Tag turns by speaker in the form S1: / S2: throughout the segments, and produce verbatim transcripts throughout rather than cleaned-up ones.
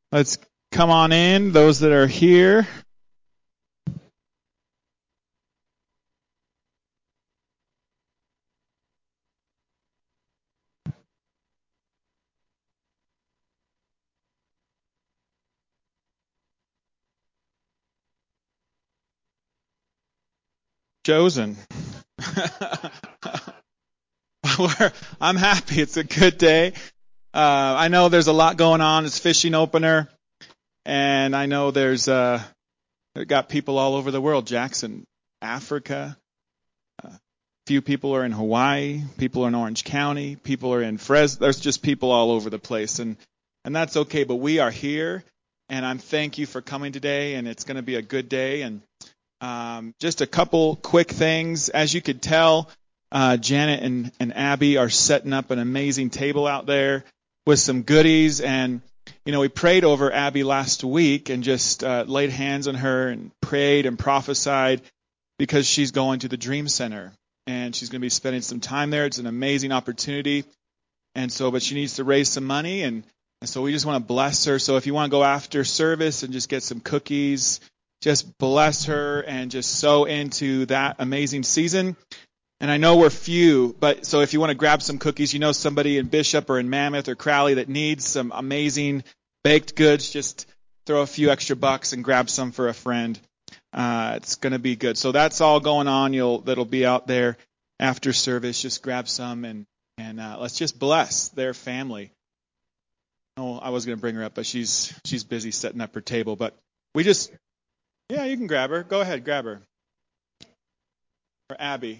S1: Let's come on in, those that are here. Chosen. I'm happy. It's a good day. Uh, I know there's a lot going on. It's fishing opener, and I know there's uh, got people all over the world. Jackson, Africa. A uh, few people are in Hawaii. People are in Orange County. People are in Fresno. There's just people all over the place, and and that's okay. But we are here, and I'm thank you for coming today. And it's going to be a good day. And um, just a couple quick things. As you could tell, uh, Janet and, and Abby are setting up an amazing table out there with some goodies. And, you know, we prayed over Abby last week and just uh, laid hands on her and prayed and prophesied because she's going to the Dream Center. And she's going to be spending some time there. It's an amazing opportunity. And so, but she needs to raise some money. And, and so we just want to bless her. So if you want to go after service and just get some cookies, just bless her and just sow into that amazing season. And I know we're few, but so if you want to grab some cookies, you know somebody in Bishop or in Mammoth or Crowley that needs some amazing baked goods, just throw a few extra bucks and grab some for a friend. Uh, it's going to be good. So that's all going on. You'll that'll be out there after service. Just grab some and and uh, let's just bless their family. Oh, I was going to bring her up, but she's she's busy setting up her table. But we just yeah, you can grab her. Go ahead, grab her. Or Abby.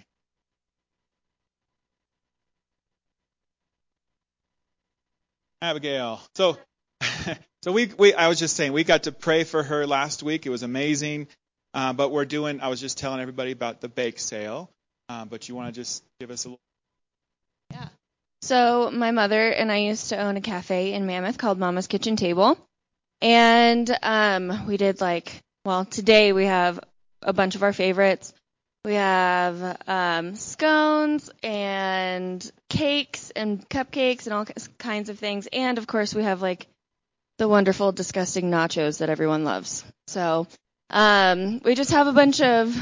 S1: Abigail. So, so we, we, I was just saying, we got to pray for her last week. It was amazing. Uh, but we're doing, I was just telling everybody about the bake sale. Uh, but you want to just give us a little.
S2: Yeah. So my mother and I used to own a cafe in Mammoth called Mama's Kitchen Table. And um, we did like, well, today we have a bunch of our favorites. We have um, scones and cakes and cupcakes and all kinds of things. And, of course, we have, like, the wonderful, disgusting nachos that everyone loves. So um, we just have a bunch of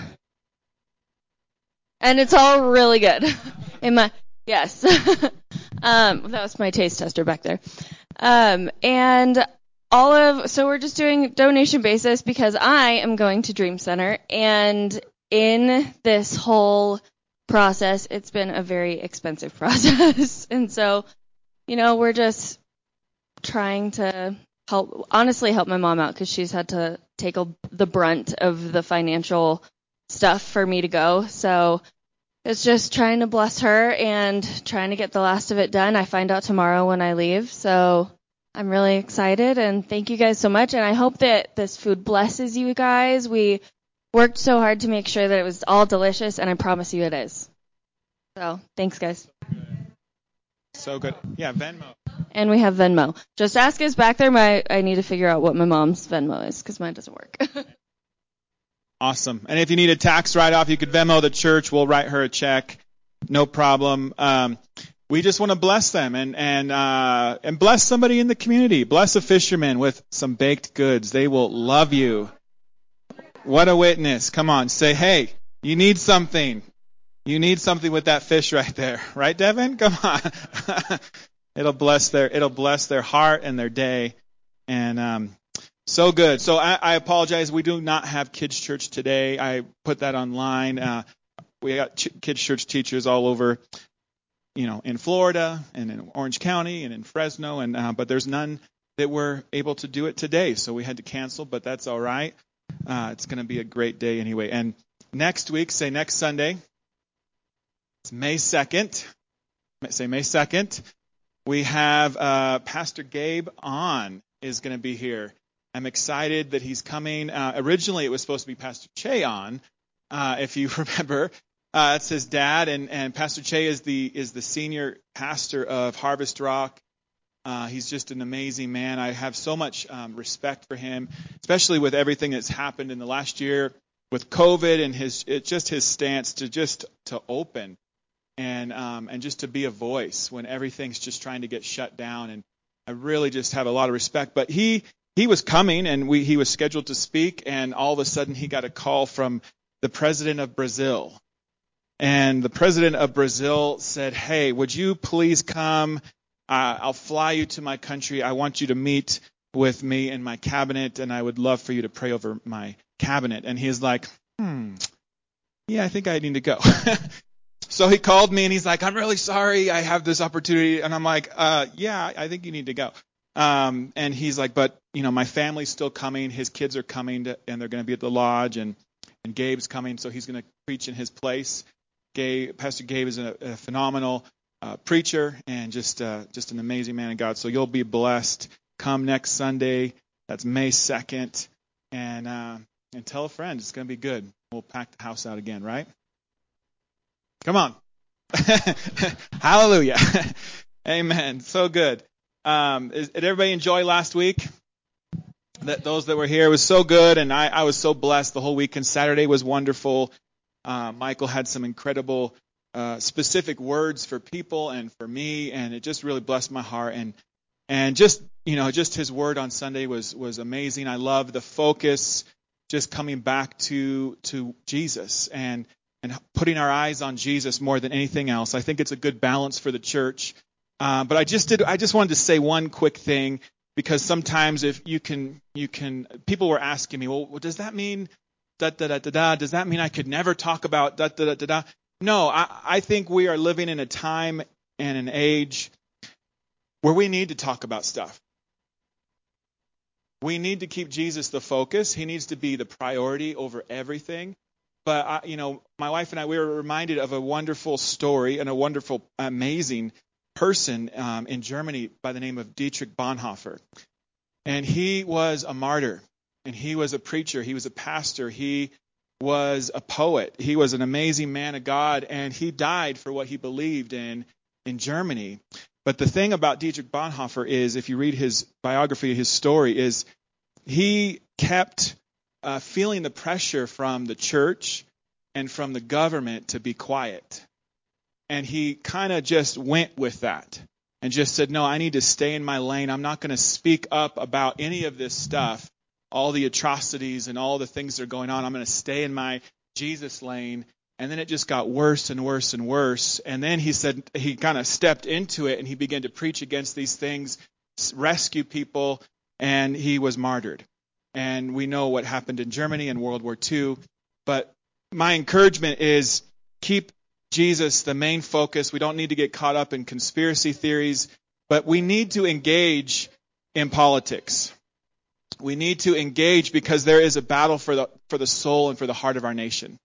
S2: – and it's all really good. In my Yes. um, that was my taste tester back there. Um, and all of – so we're just doing donation basis because I am going to Dream Center, and – in this whole process, it's been a very expensive process. And so, you know, we're just trying to help, honestly help my mom out because she's had to take a, the brunt of the financial stuff for me to go. So it's just trying to bless her and trying to get the last of it done. I find out tomorrow when I leave. So I'm really excited, and thank you guys so much. And I hope that this food blesses you guys. We worked so hard to make sure that it was all delicious, and I promise you it is. So, thanks, guys.
S1: So good. Yeah, Venmo.
S2: And we have Venmo. Just ask us back there. My I need to figure out what my mom's Venmo is because mine doesn't work.
S1: Awesome. And if you need a tax write-off, you could Venmo the church. We'll write her a check. No problem. Um, we just want to bless them and and uh, and bless somebody in the community. Bless a fisherman with some baked goods. They will love you. What a witness. Come on, say, hey, you need something. You need something with that fish right there. Right, Devin? Come on. it'll bless their it'll bless their heart and their day. And um, so good. So I, I apologize. We do not have kids' church today. I put that online. Uh, we got ch- kids' church teachers all over, you know, in Florida and in Orange County and in Fresno. And uh, but there's none that were able to do it today. So we had to cancel, but that's all right. Uh, it's going to be a great day anyway. And next week, say next Sunday, it's May second. Say May second. We have uh, Pastor Gabe on is going to be here. I'm excited that he's coming. Uh, originally, it was supposed to be Pastor Che on, uh, if you remember. Uh, it's his dad, and, and Pastor Che is the is the senior pastor of Harvest Rock. Uh, he's just an amazing man. I have so much um, respect for him, especially with everything that's happened in the last year with COVID and his it, just his stance to just to open and um, and just to be a voice when everything's just trying to get shut down. And I really just have a lot of respect. But he he was coming, and we he was scheduled to speak, and all of a sudden he got a call from the president of Brazil. And the president of Brazil said, hey, would you please come? Uh, I'll fly you to my country. I want you to meet with me in my cabinet, and I would love for you to pray over my cabinet. And he's like, hmm, yeah, I think I need to go. So he called me, and he's like, I'm really sorry I have this opportunity. And I'm like, uh, yeah, I think you need to go. Um, and he's like, but, you know, my family's still coming. His kids are coming, to, and they're going to be at the lodge, and, and Gabe's coming, so he's going to preach in his place. Gabe, Pastor Gabe is a, a phenomenal uh, preacher and just uh, just an amazing man of God. So you'll be blessed. Come next Sunday. That's May second. And, uh, and tell a friend. It's going to be good. We'll pack the house out again, right? Come on. Hallelujah. Amen. So good. Um, is, did everybody enjoy last week? That those that were here, it was so good, and I, I was so blessed the whole weekend. Saturday was wonderful. Uh, Michael had some incredible uh, specific words for people and for me, and it just really blessed my heart. And and just you know, just his word on Sunday was was amazing. I love the focus, just coming back to to Jesus and and putting our eyes on Jesus more than anything else. I think it's a good balance for the church. Uh, but I just did. I just wanted to say one quick thing, because sometimes if you can you can people were asking me, well, does that mean? Da, da, da, da, da. Does that mean I could never talk about da, da, da, da, da? No, I, I think we are living in a time and an age where we need to talk about stuff. We need to keep Jesus the focus. He needs to be the priority over everything. But, I, you know, my wife and I, we were reminded of a wonderful story and a wonderful, amazing person um, in Germany by the name of Dietrich Bonhoeffer. And he was a martyr. And he was a preacher. He was a pastor. He was a poet. He was an amazing man of God, and he died for what he believed in in Germany. But the thing about Dietrich Bonhoeffer is, if you read his biography, his story, is he kept uh, feeling the pressure from the church and from the government to be quiet. And he kind of just went with that and just said, no, I need to stay in my lane. I'm not going to speak up about any of this stuff. All the atrocities and all the things that are going on. I'm going to stay in my Jesus lane. And then it just got worse and worse and worse. And then he said he kind of stepped into it, and he began to preach against these things, rescue people, and he was martyred. And we know what happened in Germany in World War Two. But my encouragement is keep Jesus the main focus. We don't need to get caught up in conspiracy theories, but we need to engage in politics. We need to engage because there is a battle for the for the soul and for the heart of our nation.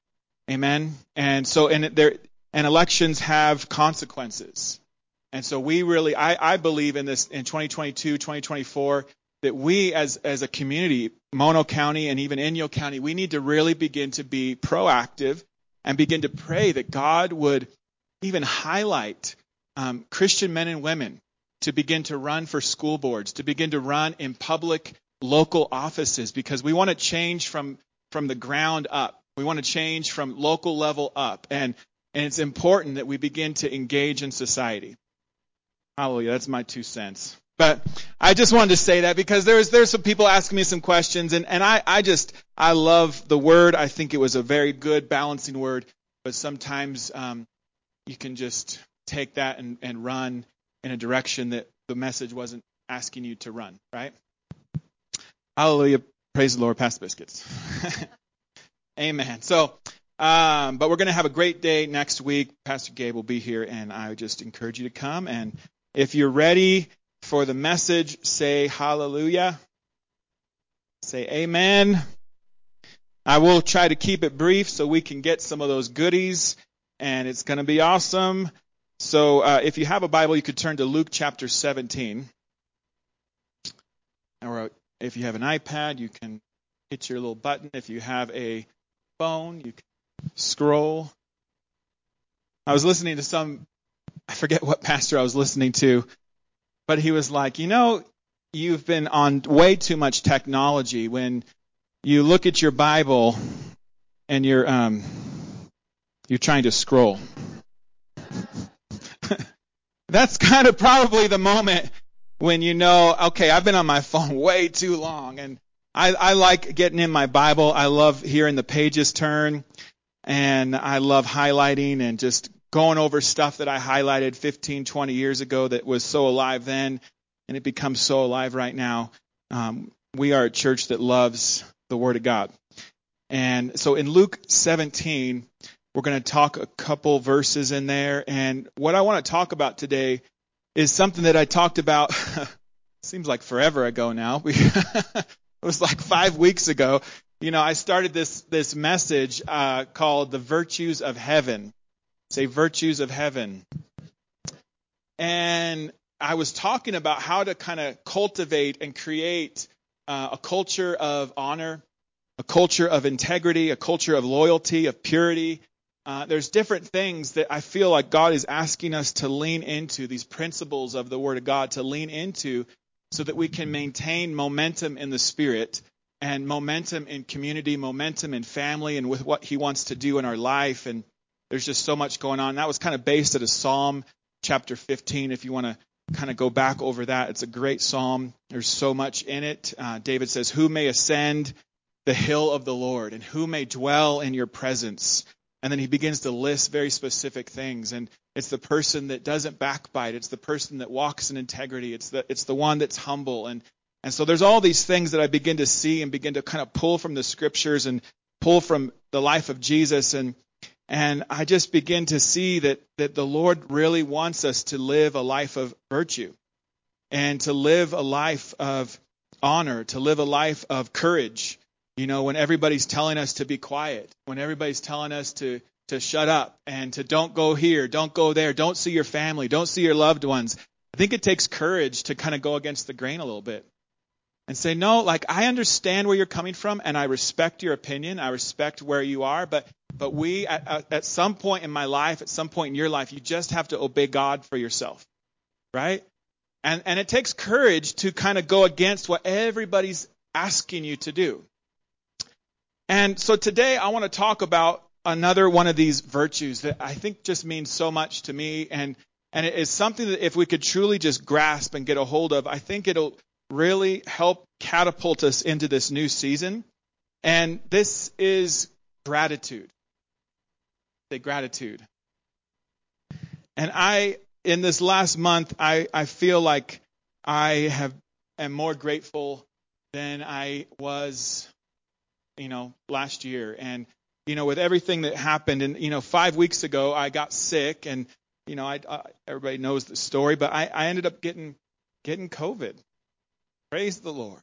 S1: Amen. And so, and there, and elections have consequences. And so, we really, I, I believe in this in twenty twenty-two, twenty twenty-four, that we as as a community, Mono County and even Inyo County, we need to really begin to be proactive and begin to pray that God would even highlight um, Christian men and women to begin to run for school boards, to begin to run in public local offices, because we want to change from, from the ground up. We want to change from local level up. And, and it's important that we begin to engage in society. Hallelujah. That's my two cents. But I just wanted to say that because there's there's some people asking me some questions, and, and I, I just, I love the word. I think it was a very good balancing word, but sometimes um, you can just take that and, and run in a direction that the message wasn't asking you to run, right? Hallelujah. Praise the Lord. Pass the biscuits. Amen. So, um, but we're going to have a great day next week. Pastor Gabe will be here, and I just encourage you to come. And if you're ready for the message, say hallelujah. Say amen. I will try to keep it brief so we can get some of those goodies, and it's going to be awesome. So uh, if you have a Bible, you could turn to Luke chapter seventeen. Or if you have an iPad, you can hit your little button. If you have a phone, you can scroll. I was listening to some, I forget what pastor I was listening to, but he was like, you know, you've been on way too much technology. When you look at your Bible and you're um, you're trying to scroll. That's kind of probably the moment when you know, okay, I've been on my phone way too long, and I, I like getting in my Bible. I love hearing the pages turn, and I love highlighting and just going over stuff that I highlighted fifteen, twenty years ago that was so alive then, and it becomes so alive right now. Um, we are a church that loves the Word of God. And so in Luke seventeen, we're going to talk a couple verses in there. And what I want to talk about today is something that I talked about, seems like forever ago now. It was like five weeks ago. You know, I started this this message uh, called The Virtues of Heaven. Say, Virtues of Heaven. And I was talking about how to kind of cultivate and create uh, a culture of honor, a culture of integrity, a culture of loyalty, of purity. Uh, there's different things that I feel like God is asking us to lean into, these principles of the Word of God to lean into so that we can maintain momentum in the Spirit and momentum in community, momentum in family, and with what He wants to do in our life. And there's just so much going on. That was kind of based at a Psalm chapter fifteen, if you want to kind of go back over that. It's a great psalm. There's so much in it. Uh, David says, who may ascend the hill of the Lord, and who may dwell in your presence? And then he begins to list very specific things. And it's the person that doesn't backbite. It's the person that walks in integrity. It's the it's the one that's humble. And and so there's all these things that I begin to see and begin to kind of pull from the scriptures and pull from the life of Jesus. And and I just begin to see that that the Lord really wants us to live a life of virtue and to live a life of honor, to live a life of courage. You know, when everybody's telling us to be quiet, when everybody's telling us to, to shut up and to don't go here, don't go there, don't see your family, don't see your loved ones. I think it takes courage to kind of go against the grain a little bit and say, no, like I understand where you're coming from and I respect your opinion. I respect where you are. But but we, at, at some point in my life, at some point in your life, you just have to obey God for yourself, right? And and it takes courage to kind of go against what everybody's asking you to do. And so today I want to talk about another one of these virtues that I think just means so much to me. And, and it is something that if we could truly just grasp and get a hold of, I think it'll really help catapult us into this new season. And this is gratitude. Say gratitude. And I, in this last month, I, I feel like I have am more grateful than I was you know, last year. And, you know, with everything that happened, and, you know, five weeks ago, I got sick, and, you know, I, I everybody knows the story, but I, I ended up getting, getting COVID. Praise the Lord.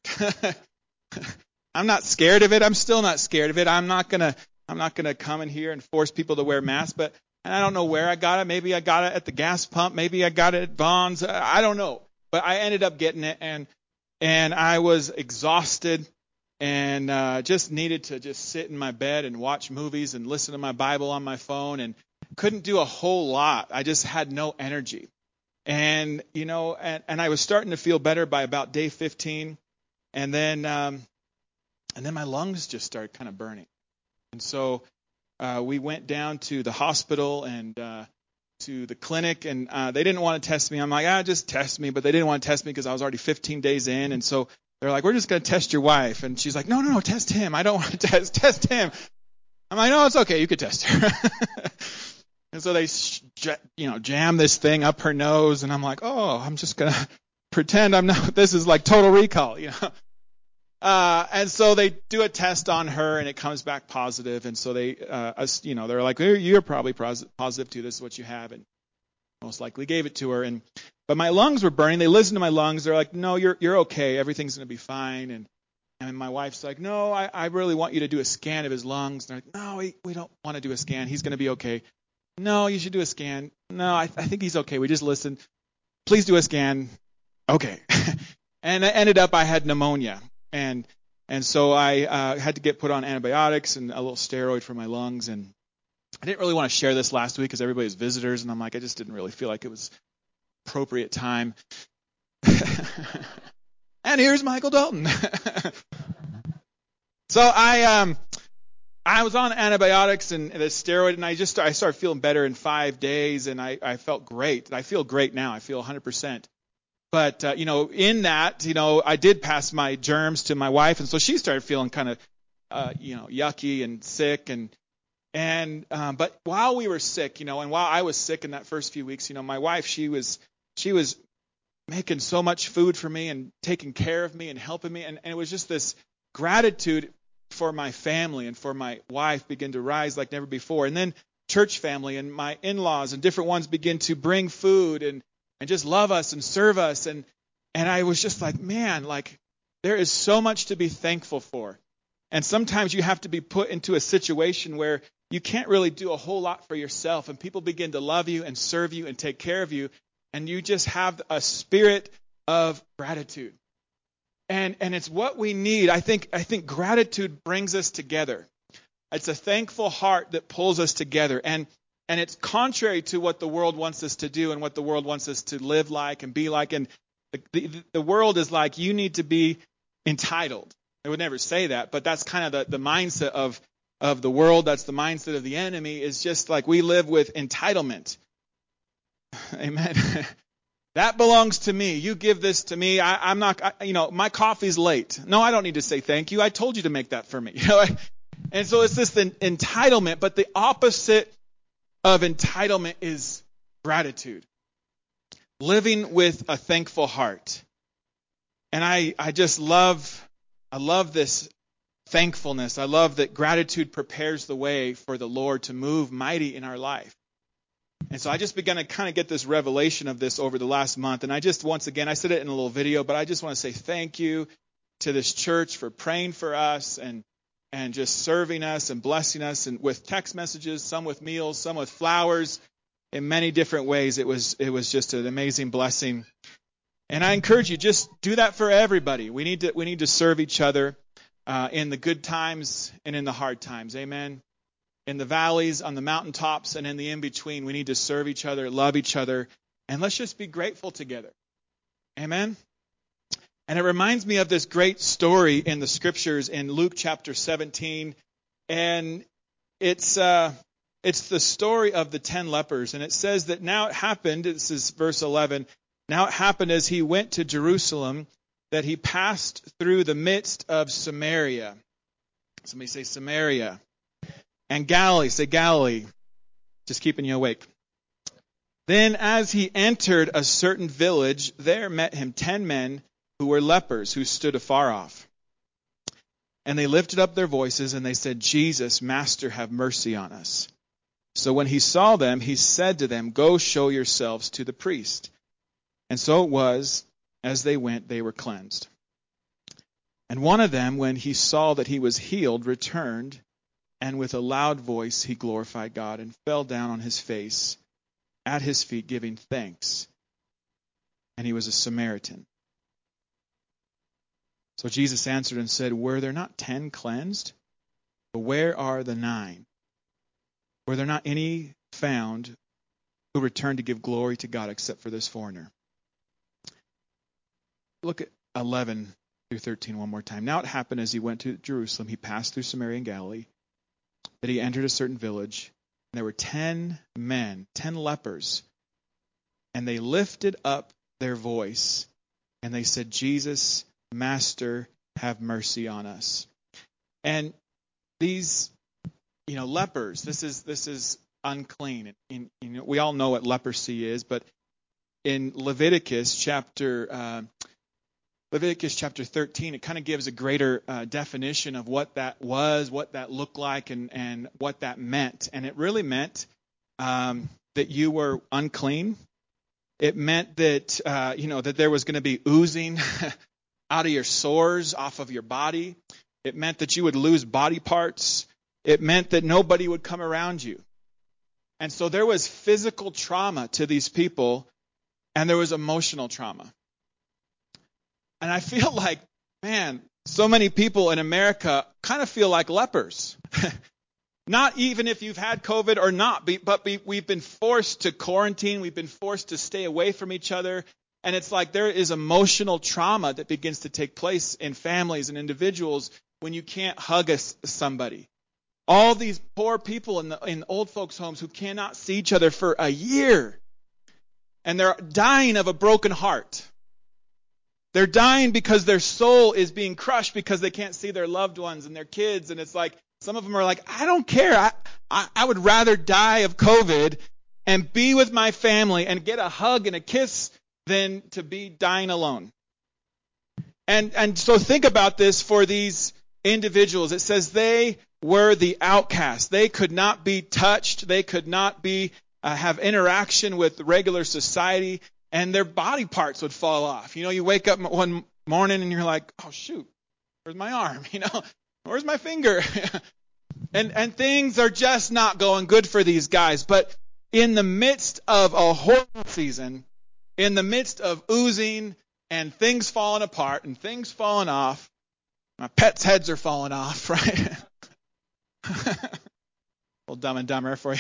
S1: I'm not scared of it. I'm still not scared of it. I'm not going to, I'm not going to come in here and force people to wear masks, but, and I don't know where I got it. Maybe I got it at the gas pump. Maybe I got it at Vons. I don't know, but I ended up getting it, and, and I was exhausted. And uh, just needed to just sit in my bed and watch movies and listen to my Bible on my phone, and couldn't do a whole lot. I just had no energy. And, you know, and, and I was starting to feel better by about day fifteen. And then um, and then my lungs just started kind of burning. And so uh, we went down to the hospital and uh, to the clinic, and uh, they didn't want to test me. I'm like, ah, just test me. But they didn't want to test me because I was already fifteen days in. And so they're like, we're just going to test your wife. And she's like, no, no, no, test him. I don't want to test, test him. I'm like, no, it's okay. You could test her. And so they, you know, jam this thing up her nose. And I'm like, oh, I'm just going to pretend I'm not, this is like Total Recall, you know. Uh, and so they do a test on her, and it comes back positive. And so they, uh, us, you know, they're like, well, you're probably positive too. This is what you have. And most likely gave it to her. And but my lungs were burning. They listened to my lungs. They're like, no, you're you're okay. Everything's going to be fine. And and my wife's like, no, I, I really want you to do a scan of his lungs. And they're like, no, we, we don't want to do a scan. He's going to be okay. No, you should do a scan. No, I, I think he's okay. We just listened. Please do a scan. Okay. And I ended up, I had pneumonia. And and so I uh, had to get put on antibiotics and a little steroid for my lungs. And I didn't really want to share this last week because everybody's visitors. And I'm like, I just didn't really feel like it was appropriate time. And here's Michael Dalton. So I um I was on antibiotics and the steroid, and I just I started feeling better in five days, and I, I felt great. I feel great now. I feel one hundred percent. but, uh, you know, in that, you know, I did pass my germs to my wife. And so she started feeling kind of, uh, you know, yucky and sick. And, and, um, but while we were sick, you know, and while I was sick in that first few weeks, you know, my wife, she was, she was making so much food for me and taking care of me and helping me. And, and it was just this gratitude for my family and for my wife begin to rise like never before. And then church family and my in-laws and different ones begin to bring food and, and just love us and serve us. And, and I was just like, man, like there is so much to be thankful for. And sometimes you have to be put into a situation where you can't really do a whole lot for yourself, and people begin to love you and serve you and take care of you. And you just have a spirit of gratitude. And and it's what we need. I think I think gratitude brings us together. It's a thankful heart that pulls us together. And and it's contrary to what the world wants us to do and what the world wants us to live like and be like. And the, the, the world is like, you need to be entitled. They would never say that, but that's kind of the, the mindset of, of the world. That's the mindset of the enemy, is just like we live with entitlement. Amen. That belongs to me. You give this to me. I, I'm not, I, you know, my coffee's late. No, I don't need to say thank you. I told you to make that for me. You know, and so it's this entitlement, but the opposite of entitlement is gratitude. Living with a thankful heart. And I, I just love, I love this thankfulness. I love that gratitude prepares the way for the Lord to move mighty in our life. And so I just began to kind of get this revelation of this over the last month. And I just, once again, I said it in a little video, but I just want to say thank you to this church for praying for us and and just serving us and blessing us, and with text messages, some with meals, some with flowers, in many different ways. It was it was just an amazing blessing. And I encourage you, just do that for everybody. We need to we need to serve each other uh, in the good times and in the hard times. Amen. In the valleys, on the mountaintops, and in the in-between, we need to serve each other, love each other, and let's just be grateful together. Amen? And it reminds me of this great story in the Scriptures in Luke chapter seventeen, and it's uh, it's the story of the ten lepers, and it says that now it happened, this is verse eleven, now it happened as he went to Jerusalem that he passed through the midst of Samaria. Somebody say Samaria. And Galilee, say Galilee, just keeping you awake. Then as he entered a certain village, there met him ten men who were lepers, who stood afar off. And they lifted up their voices, and they said, Jesus, Master, have mercy on us. So when he saw them, he said to them, Go show yourselves to the priest. And so it was, as they went, they were cleansed. And one of them, when he saw that he was healed, returned, and with a loud voice he glorified God and fell down on his face at his feet, giving thanks. And he was a Samaritan. So Jesus answered and said, Were there not ten cleansed? But where are the nine? Were there not any found who returned to give glory to God except for this foreigner? Look at eleven through thirteen one more time. Now it happened as he went to Jerusalem, he passed through Samaria and Galilee, that he entered a certain village, and there were ten men, ten lepers, and they lifted up their voice, and they said, Jesus, Master, have mercy on us. And these, you know, lepers, this is this is unclean. And, you know, we all know what leprosy is, but in Leviticus chapter uh, Leviticus chapter thirteen, it kind of gives a greater uh, definition of what that was, what that looked like, and, and what that meant. And it really meant um, that you were unclean. It meant that, uh, you know, that there was going to be oozing out of your sores, off of your body. It meant that you would lose body parts. It meant that nobody would come around you. And so there was physical trauma to these people, and there was emotional trauma. And I feel like, man, so many people in America kind of feel like lepers. Not even if you've had COVID or not, but we've been forced to quarantine. We've been forced to stay away from each other. And it's like there is emotional trauma that begins to take place in families and individuals when you can't hug a, somebody. All these poor people in the in old folks' homes who cannot see each other for a year. And they're dying of a broken heart. They're dying because their soul is being crushed because they can't see their loved ones and their kids. And it's like, some of them are like, I don't care. I, I, I would rather die of COVID and be with my family and get a hug and a kiss than to be dying alone. And, and so think about this for these individuals. It says they were the outcasts. They could not be touched. They could not be uh, have interaction with regular society, and their body parts would fall off. You know, you wake up one morning and you're like, oh shoot, where's my arm? You know, where's my finger? and and things are just not going good for these guys. But in the midst of a horrible season, in the midst of oozing and things falling apart and things falling off, my pets' heads are falling off, right? A little Dumb and Dumber for you.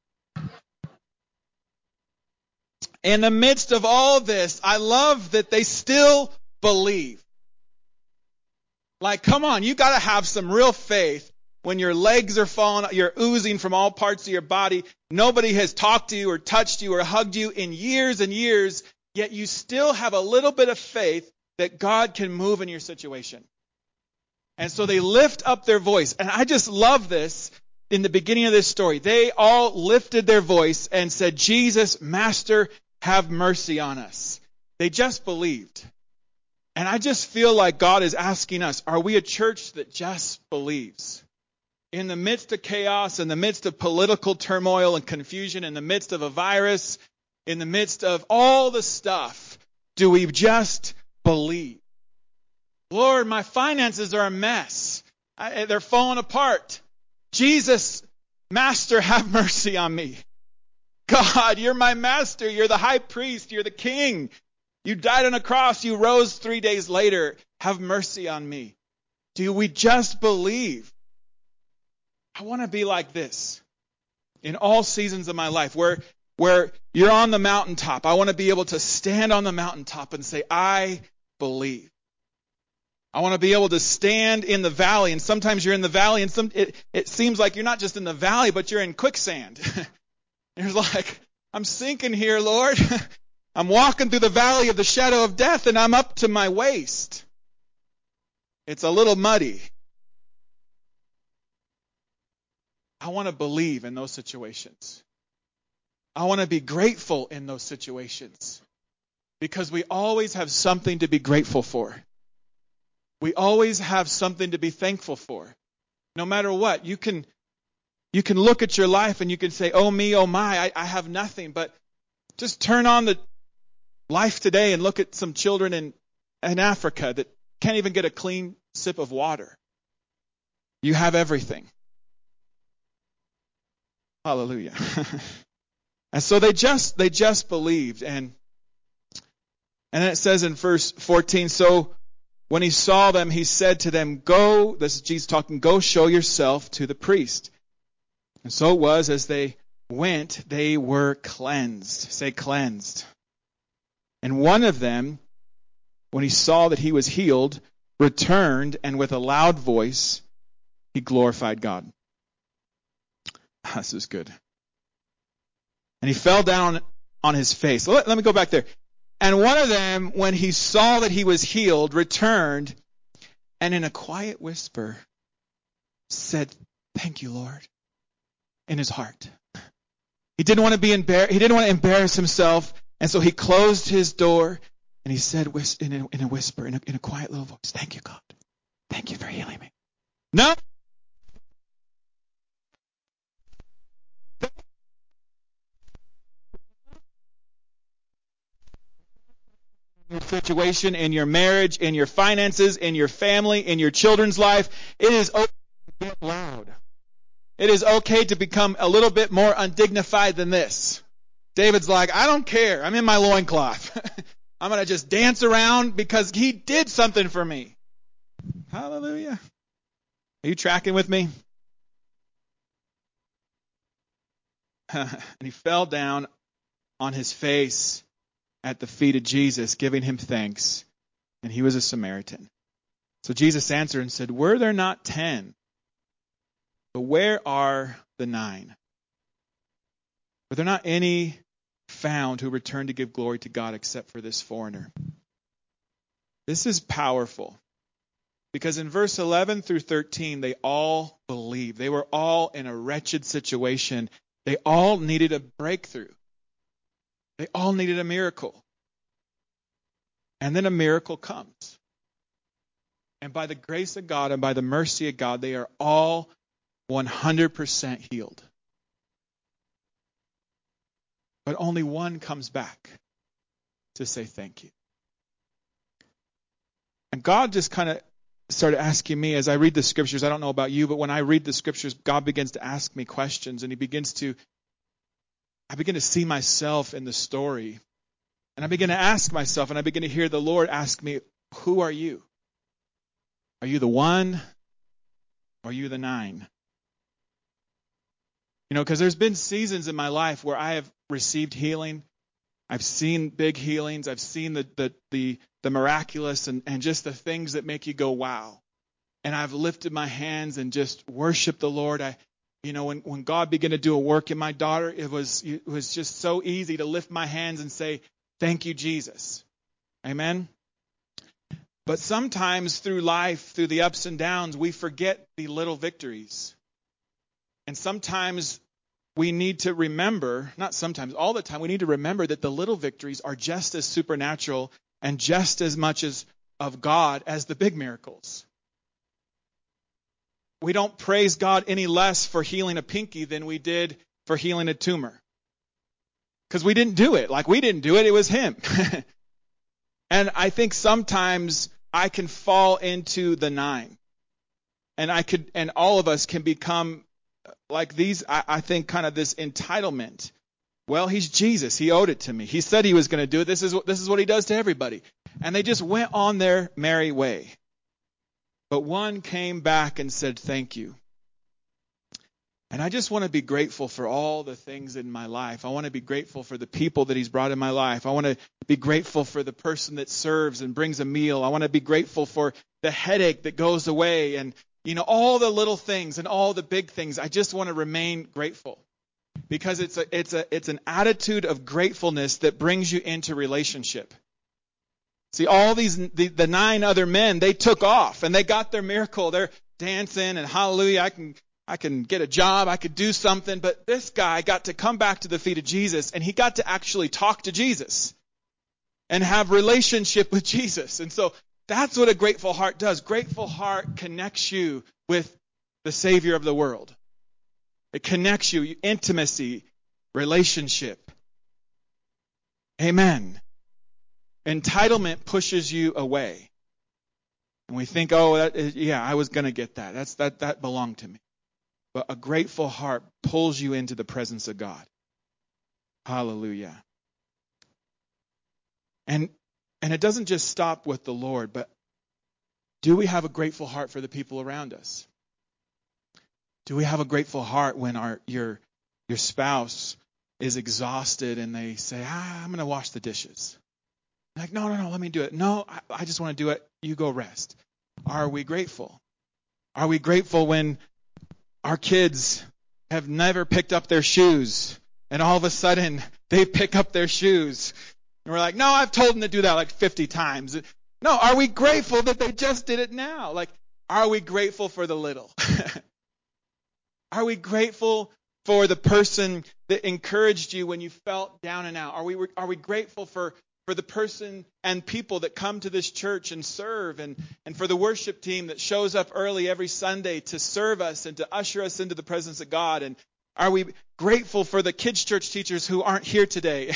S1: In the midst of all this, I love that they still believe. Like, come on, you got to have some real faith when your legs are falling, you're oozing from all parts of your body. Nobody has talked to you or touched you or hugged you in years and years, yet you still have a little bit of faith that God can move in your situation. And so they lift up their voice. And I just love this in the beginning of this story. They all lifted their voice and said, Jesus, Master, have mercy on us. They just believed. And I just feel like God is asking us, are we a church that just believes? In the midst of chaos, in the midst of political turmoil and confusion, in the midst of a virus, in the midst of all the stuff, do we just believe? Lord, my finances are a mess. I, they're falling apart. Jesus, Master, have mercy on me. God, you're my master. You're the high priest. You're the king. You died on a cross. You rose three days later. Have mercy on me. Do we just believe? I want to be like this in all seasons of my life where, where you're on the mountaintop. I want to be able to stand on the mountaintop and say, I believe. I want to be able to stand in the valley, and sometimes you're in the valley, and some it, it seems like you're not just in the valley, but you're in quicksand. You're like, I'm sinking here, Lord. I'm walking through the valley of the shadow of death, and I'm up to my waist. It's a little muddy. I want to believe in those situations. I want to be grateful in those situations because we always have something to be grateful for. We always have something to be thankful for. No matter what, you can you can look at your life and you can say, oh me, oh my, I, I have nothing. But just turn on the Life Today and look at some children in, in Africa that can't even get a clean sip of water. You have everything. Hallelujah. And so they just they just believed. And and then it says in verse fourteen, so when he saw them, he said to them, go, this is Jesus talking, go show yourself to the priest. And so it was as they went, they were cleansed. Say cleansed. And one of them, when he saw that he was healed, returned, and with a loud voice, he glorified God. This is good. And he fell down on his face. Let, let me go back there. And one of them, when he saw that he was healed, returned, and in a quiet whisper said, thank you, Lord, in his heart. He didn't want to be embar- he didn't want to embarrass himself, and so he closed his door, and he said in a, in a whisper, in a, in a quiet little voice, thank you, God. Thank you for healing me. No. Your situation, in your marriage, in your finances, in your family, in your children's life, it is okay to get loud. It is okay to become a little bit more undignified than this. David's like, I don't care. I'm in my loincloth. I'm going to just dance around because he did something for me. Hallelujah. Are you tracking with me? And he fell down on his face at the feet of Jesus, giving him thanks. And he was a Samaritan. So Jesus answered and said, were there not ten? But where are the nine? Were there not any found who returned to give glory to God except for this foreigner? This is powerful. Because in verse eleven through thirteen, they all believed. They were all in a wretched situation. They all needed a breakthrough. They all needed a miracle. And then a miracle comes. And by the grace of God and by the mercy of God, they are all one hundred percent healed. But only one comes back to say thank you. And God just kind of started asking me as I read the scriptures. I don't know about you, but when I read the scriptures, God begins to ask me questions, and he begins to, I begin to see myself in the story. And I begin to ask myself, and I begin to hear the Lord ask me, who are you? Are you the one? Or are you the nine? You know, because there's been seasons in my life where I have received healing. I've seen big healings. I've seen the the the, the miraculous and, and just the things that make you go, wow. And I've lifted my hands and just worshiped the Lord. I, you know, when, when God began to do a work in my daughter, it was it was just so easy to lift my hands and say, thank you, Jesus. Amen. But sometimes through life, through the ups and downs, we forget the little victories. And sometimes we need to remember, not sometimes, all the time, we need to remember that the little victories are just as supernatural and just as much as of God as the big miracles. We don't praise God any less for healing a pinky than we did for healing a tumor. Because we didn't do it. Like we didn't do it, it was him. And I think sometimes I can fall into the nine. And I could, and all of us can become like these, I, I think, kind of this entitlement. Well, he's Jesus. He owed it to me. He said he was going to do it. This is what this is what he does to everybody. And they just went on their merry way. But one came back and said, thank you. And I just want to be grateful for all the things in my life. I want to be grateful for the people that he's brought in my life. I want to be grateful for the person that serves and brings a meal. I want to be grateful for the headache that goes away and, you know, all the little things and all the big things. I just want to remain grateful because it's a, it's a, it's an attitude of gratefulness that brings you into relationship. See, all these, the, the nine other men, they took off and they got their miracle. They're dancing and hallelujah, I can, I can get a job, I could do something. But this guy got to come back to the feet of Jesus and he got to actually talk to Jesus and have relationship with Jesus. And so that's what a grateful heart does. Grateful heart connects you with the Savior of the world. It connects you, intimacy, relationship. Amen. Entitlement pushes you away. And we think, oh, that is, yeah, I was going to get that. That's that that belonged to me. But a grateful heart pulls you into the presence of God. Hallelujah. And and it doesn't just stop with the Lord, but do we have a grateful heart for the people around us? Do we have a grateful heart when our your your spouse is exhausted and they say, ah, I'm going to wash the dishes? Like, no, no, no, let me do it. No, I, I just want to do it. You go rest. Are we grateful? Are we grateful when our kids have never picked up their shoes and all of a sudden they pick up their shoes? And we're like, no, I've told them to do that like fifty times. No, are we grateful that they just did it now? Like, are we grateful for the little? Are we grateful for the person that encouraged you when you felt down and out? Are we are we grateful for for the person and people that come to this church and serve, and, and for the worship team that shows up early every Sunday to serve us and to usher us into the presence of God? And are we grateful for the kids' church teachers who aren't here today?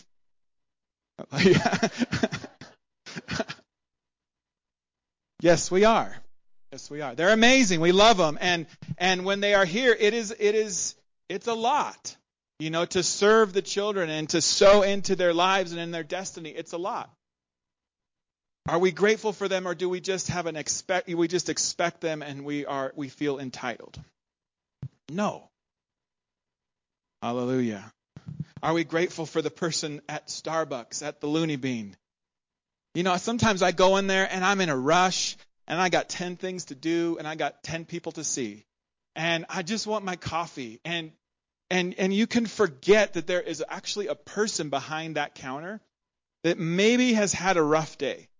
S1: Yes, we are. Yes, we are. They're amazing. We love them. And and when they are here, it is it is it's a lot. You know, to serve the children and to sow into their lives and in their destiny, it's a lot. Are we grateful for them, or do we just have an expect? We just expect them, and we are we feel entitled? No. Hallelujah. Are we grateful for the person at Starbucks, at the Looney Bean? You know, sometimes I go in there and I'm in a rush, and I got ten things to do, and I got ten people to see, and I just want my coffee. And And and you can forget that there is actually a person behind that counter that maybe has had a rough day.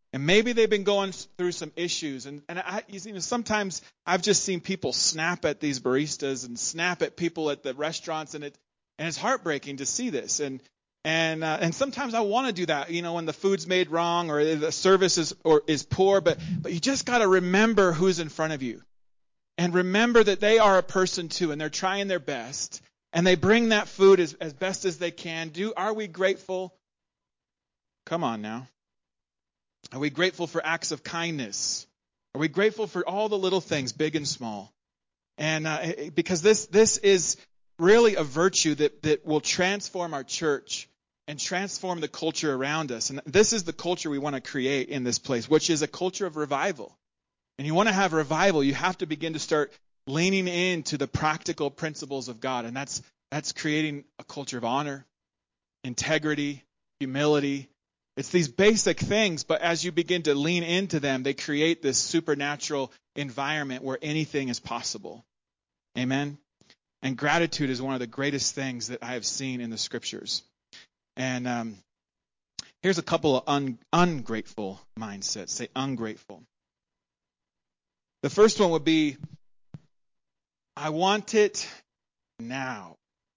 S1: And maybe they've been going through some issues. And, and I, you know, sometimes I've just seen people snap at these baristas and snap at people at the restaurants, and it and it's heartbreaking to see this. And and uh, and sometimes I want to do that, you know, when the food's made wrong or the service is or is poor. But but you just got to remember who's in front of you, and remember that they are a person too, and they're trying their best, and they bring that food as as best as they can. Do are we grateful? Come on now. Are we grateful for acts of kindness? Are we grateful for all the little things, big and small? And uh, because this this is really a virtue that, that will transform our church and transform the culture around us. And this is the culture we want to create in this place, which is a culture of revival. And you want to have revival, you have to begin to start leaning into the practical principles of God. And that's that's creating a culture of honor, integrity, humility. It's these basic things, but as you begin to lean into them, they create this supernatural environment where anything is possible. Amen? And gratitude is one of the greatest things that I have seen in the Scriptures. And um, here's a couple of un- ungrateful mindsets. Say ungrateful. The first one would be, I want it now.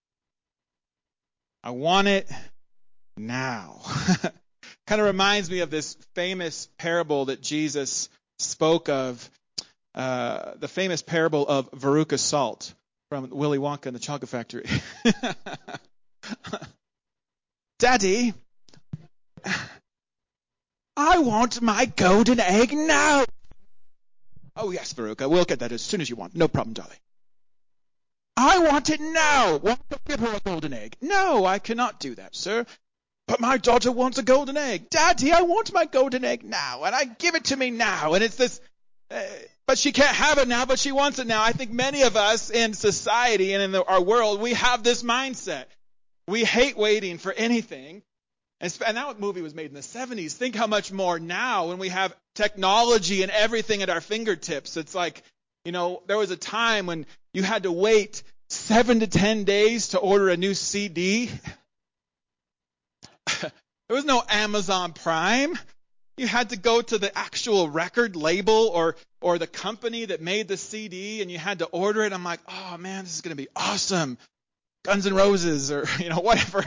S1: I want it now. Kind of reminds me of this famous parable that Jesus spoke of, uh, the famous parable of Veruca Salt from Willy Wonka and the Chocolate Factory. Daddy, I want my golden egg now. Oh yes, Veruca, we'll get that as soon as you want. No problem, darling. I want it now. Won't you give her a golden egg? No, I cannot do that, sir. But my daughter wants a golden egg. Daddy, I want my golden egg now, and I give it to me now. And it's this, uh, but she can't have it now, but she wants it now. I think many of us in society and in the, our world, we have this mindset. We hate waiting for anything. And, and that movie was made in the seventies. Think how much more now when we have technology and everything at our fingertips. It's like, you know, there was a time when you had to wait seven to ten days to order a new C D. There was no Amazon Prime. You had to go to the actual record label or or the company that made the C D, and you had to order it. I'm like, oh man, this is going to be awesome. Guns N' Roses or, you know, whatever.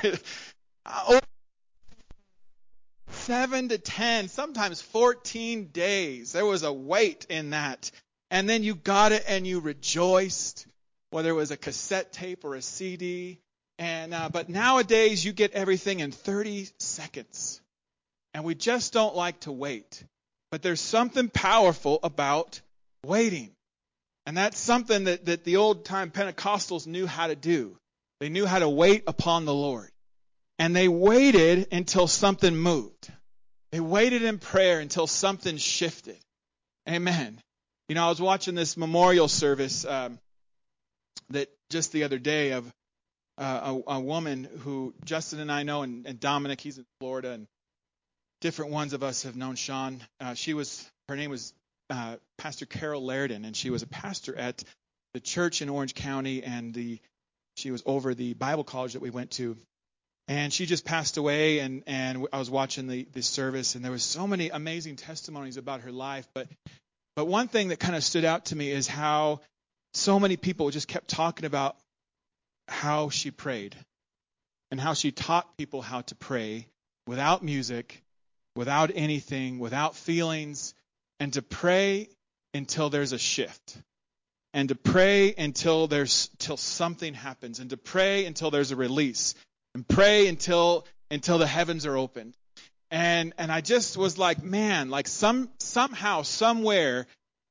S1: Seven to ten, sometimes fourteen days. There was a wait in that. And then you got it and you rejoiced, whether it was a cassette tape or a C D. And uh, but nowadays you get everything in thirty seconds. And we just don't like to wait. But there's something powerful about waiting. And that's something that, that the old-time Pentecostals knew how to do. They knew how to wait upon the Lord. And they waited until something moved. They waited in prayer until something shifted. Amen. You know, I was watching this memorial service um, that just the other day of uh, a, a woman who Justin and I know, and, and Dominic, he's in Florida, and different ones of us have known Sean. Uh, she was, her name was uh, Pastor Carol Laridan, and she was a pastor at the church in Orange County, and the she was over the Bible college that we went to. And she just passed away, and, and I was watching the, the service, and there was so many amazing testimonies about her life. But but one thing that kind of stood out to me is how so many people just kept talking about how she prayed and how she taught people how to pray without music, without anything, without feelings, and to pray until there's a shift. And to pray until there's till something happens, and to pray until there's a release. And pray until until the heavens are opened. And and I just was like, man, like some somehow, somewhere,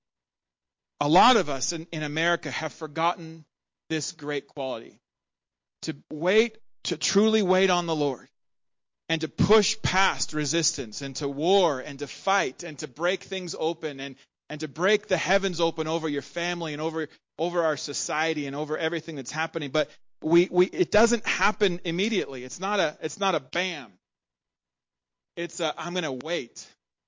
S1: a lot of us in, in America have forgotten this great quality. To wait, to truly wait on the Lord. And to push past resistance and to war and to fight and to break things open and, and to break the heavens open over your family and over over our society and over everything that's happening. But We, we, it doesn't happen immediately. It's not a, it's not a bam. It's a, I'm going to wait.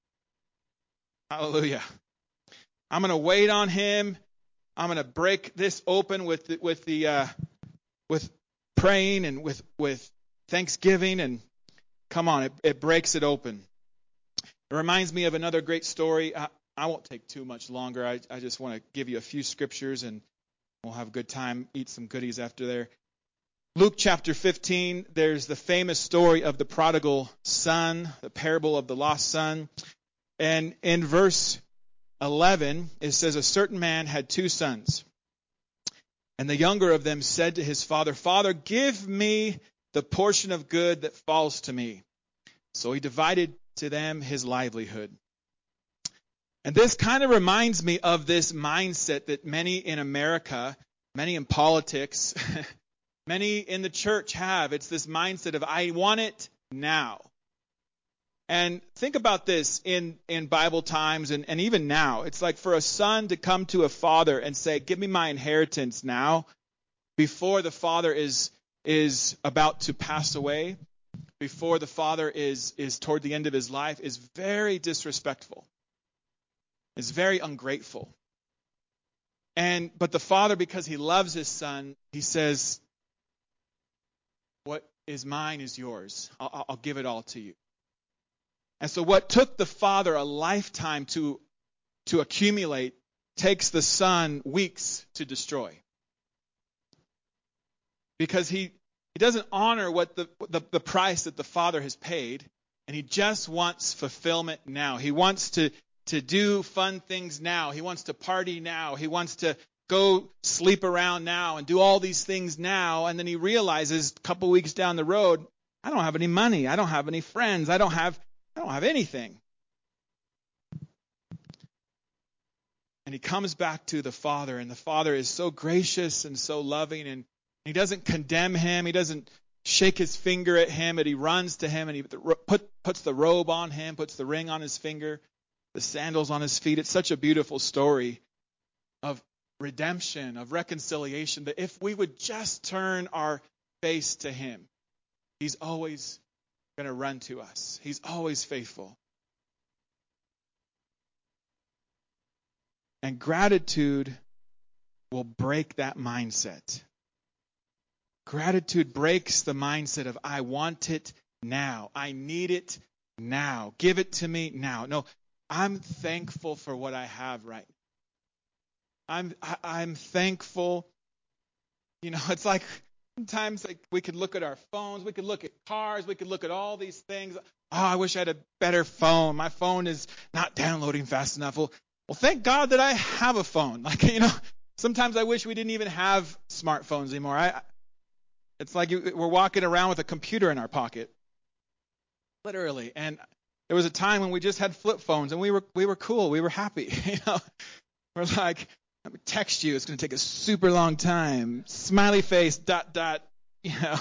S1: Hallelujah. I'm going to wait on Him. I'm going to break this open with, the, with the, uh, with praying and with, with thanksgiving, and come on, it, it breaks it open. It reminds me of another great story. I, I won't take too much longer. I, I just want to give you a few scriptures and we'll have a good time, eat some goodies after there. Luke chapter fifteen, there's the famous story of the prodigal son, the parable of the lost son. And in verse eleven, it says, a certain man had two sons. And the younger of them said to his father, Father, give me the portion of good that falls to me. So he divided to them his livelihood. And this kind of reminds me of this mindset that many in America, many in politics, many in the church have. It's this mindset of, I want it now. And think about this in, in Bible times and, and even now. It's like for a son to come to a father and say, give me my inheritance now, before the father is, is about to pass away, before the father is, is toward the end of his life, is very disrespectful. It's very ungrateful. And, but the father, because he loves his son, he says, what is mine is yours. I'll, I'll give it all to you. And so what took the father a lifetime to, to accumulate takes the son weeks to destroy. Because he, he doesn't honor what the, the, the price that the father has paid, and he just wants fulfillment now. He wants to, to do fun things now. He wants to party now. He wants to go sleep around now and do all these things now. And then he realizes a couple weeks down the road, I don't have any money. I don't have any friends. I don't have I don't have anything. And he comes back to the father, and the father is so gracious and so loving, and he doesn't condemn him. He doesn't shake his finger at him, but he runs to him and he put, puts the robe on him, puts the ring on his finger, the sandals on his feet. It's such a beautiful story of redemption, of reconciliation, that if we would just turn our face to him, he's always going to run to us. He's always faithful. And gratitude will break that mindset. Gratitude breaks the mindset of, I want it now. I need it now. Give it to me now. No, I'm thankful for what I have right now. I'm, I, I'm thankful. You know, it's like, sometimes like we could look at our phones, we could look at cars, we could look at all these things. Oh, I wish I had a better phone. My phone is not downloading fast enough. Well, well, thank God that I have a phone. Like, you know, sometimes I wish we didn't even have smartphones anymore. I, it's like we're walking around with a computer in our pocket, literally. And there was a time when we just had flip phones, and we were we were cool, we were happy. You know, we're like, let me text you. It's going to take a super long time. Smiley face, dot, dot, you know,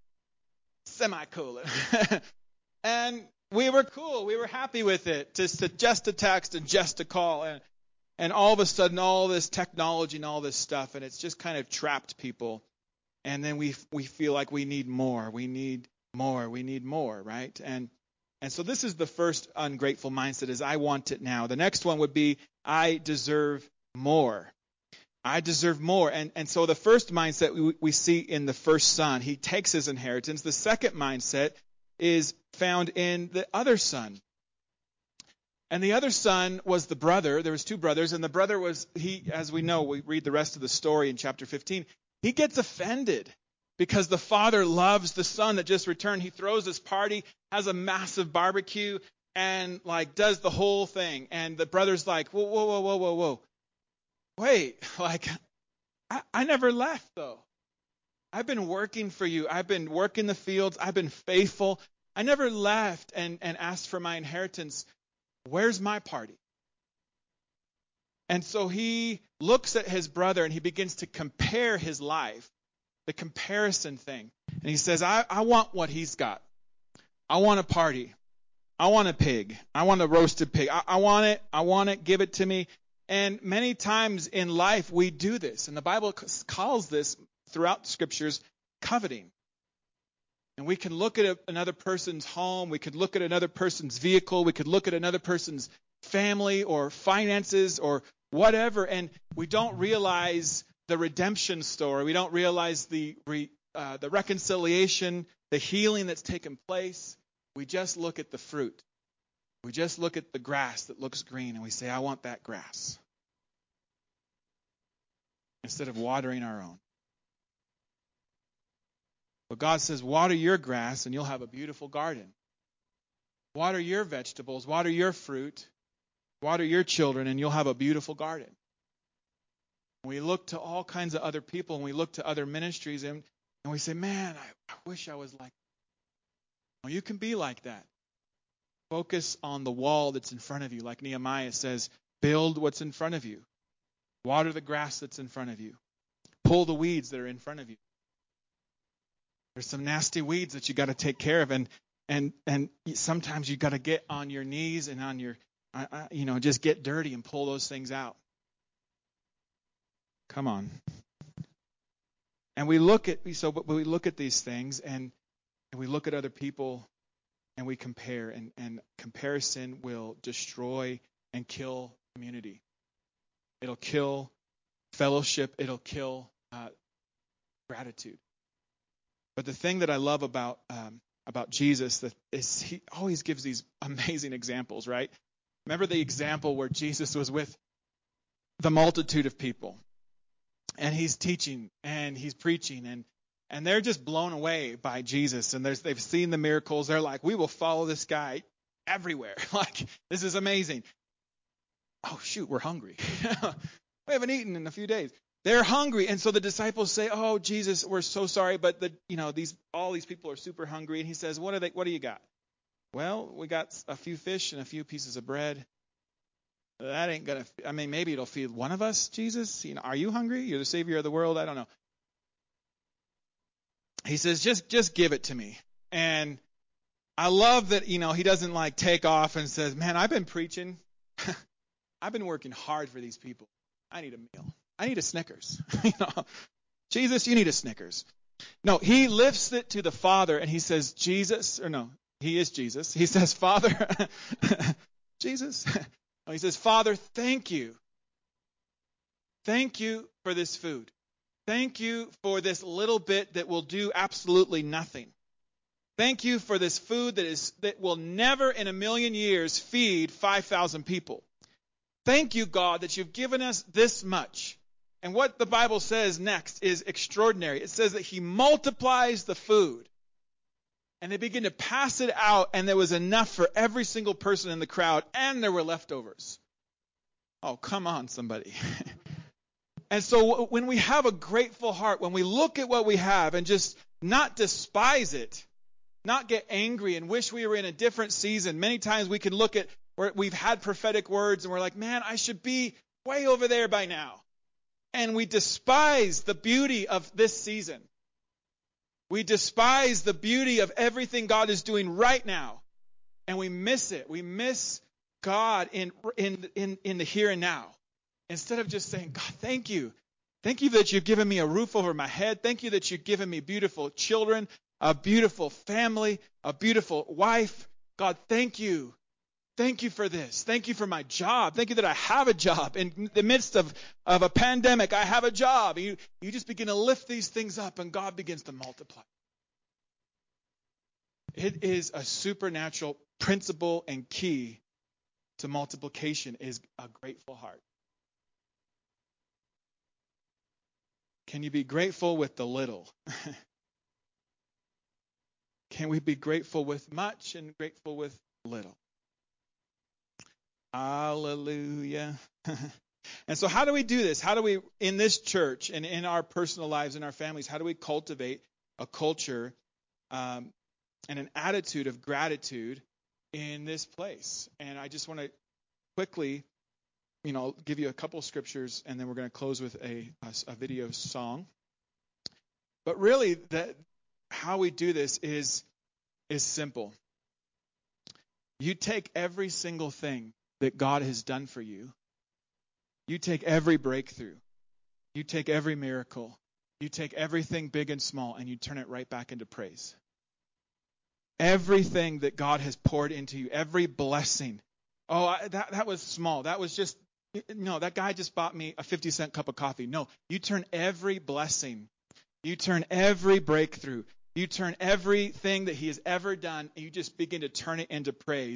S1: semicolon. And we were cool. We were happy with it. Just to, just to text and just to call. And, and all of a sudden, all this technology and all this stuff, and it's just kind of trapped people. And then we we feel like we need more. We need more. We need more, right? And and so this is the first ungrateful mindset, is I want it now. The next one would be, I deserve more. I deserve more. And and so the first mindset we, we see in the first son, he takes his inheritance. The second mindset is found in the other son. And the other son was the brother. There was two brothers, and the brother was, he, as we know, we read the rest of the story in chapter fifteen, he gets offended because the father loves the son that just returned. He throws this party, has a massive barbecue, and like does the whole thing. And the brother's like, whoa, whoa, whoa, whoa, whoa, whoa. Wait, like, I, I never left, though. I've been working for you. I've been working the fields. I've been faithful. I never left and, and asked for my inheritance. Where's my party? And so he looks at his brother and he begins to compare his life, the comparison thing. And he says, I, I want what he's got. I want a party. I want a pig. I want a roasted pig. I, I want it. I want it. Give it to me. And many times in life we do this. And the Bible calls this throughout the scriptures coveting. And we can look at another person's home. We could look at another person's vehicle. We could look at another person's family or finances or whatever. And we don't realize the redemption story. We don't realize the re, uh, the reconciliation, the healing that's taken place. We just look at the fruit. We just look at the grass that looks green and we say, I want that grass. Instead of watering our own. But God says, water your grass and you'll have a beautiful garden. Water your vegetables, water your fruit, water your children, and you'll have a beautiful garden. We look to all kinds of other people and we look to other ministries and, and we say, man, I, I wish I was like that. Well, you can be like that. Focus on the wall that's in front of you. Like Nehemiah says, build what's in front of you. Water the grass that's in front of you. Pull the weeds that are in front of you. There's some nasty weeds that you got to take care of, and and and sometimes you got to get on your knees and on your, uh, uh, you know, just get dirty and pull those things out. Come on. And we look at so, but we look at these things, and, and we look at other people, and we compare, and and comparison will destroy and kill community. It'll kill fellowship. It'll kill uh, gratitude. But the thing that I love about um, about Jesus that is he always gives these amazing examples, right? Remember the example where Jesus was with the multitude of people, and he's teaching and he's preaching, and and they're just blown away by Jesus, and there's they've seen the miracles. They're like, we will follow this guy everywhere. Like, this is amazing. Oh shoot, we're hungry. We haven't eaten in a few days. They're hungry, and so the disciples say, "Oh, Jesus, we're so sorry, but the you know these all these people are super hungry." And he says, "What are they? What do you got?" Well, we got a few fish and a few pieces of bread. That ain't gonna. I mean, maybe it'll feed one of us, Jesus. You know, are you hungry? You're the Savior of the world. I don't know. He says, "Just just give it to me." And I love that you know he doesn't like take off and says, "Man, I've been preaching. I've been working hard for these people. I need a meal. I need a Snickers." you know, Jesus, you need a Snickers. No, he lifts it to the Father and he says, Jesus, or no, he is Jesus. He says, Father, Jesus. No, he says, Father, thank you. Thank you for this food. Thank you for this little bit that will do absolutely nothing. Thank you for this food that is that will never in a million years feed five thousand people. Thank you, God, that you've given us this much. And what the Bible says next is extraordinary. It says that he multiplies the food. And they begin to pass it out, and there was enough for every single person in the crowd, and there were leftovers. Oh, come on, somebody. And so when we have a grateful heart, when we look at what we have and just not despise it, not get angry and wish we were in a different season. Many times we can look at where we've had prophetic words and we're like, man, I should be way over there by now. And we despise the beauty of this season. We despise the beauty of everything God is doing right now. And we miss it. We miss God in, in, in, in the here and now. Instead of just saying, God, thank you. Thank you that you've given me a roof over my head. Thank you that you've given me beautiful children, a beautiful family, a beautiful wife. God, thank you. Thank you for this. Thank you for my job. Thank you that I have a job. In the midst of, of a pandemic, I have a job. You, you just begin to lift these things up and God begins to multiply. It is a supernatural principle and key to multiplication is a grateful heart. Can you be grateful with the little? Can we be grateful with much and grateful with little? Hallelujah. And so how do we do this? How do we, in this church and in our personal lives, in our families, how do we cultivate a culture um, and an attitude of gratitude in this place? And I just want to quickly, you know, give you a couple of scriptures, and then we're going to close with a, a, a video song. But really, that how we do this is is simple. You take every single thing that God has done for you. You take every breakthrough. You take every miracle. You take everything big and small, and you turn it right back into praise. Everything that God has poured into you, every blessing. Oh, I, that that was small. That was just, no, that guy just bought me a fifty cent cup of coffee. No, you turn every blessing. You turn every breakthrough. You turn everything that he has ever done, and you just begin to turn it into praise.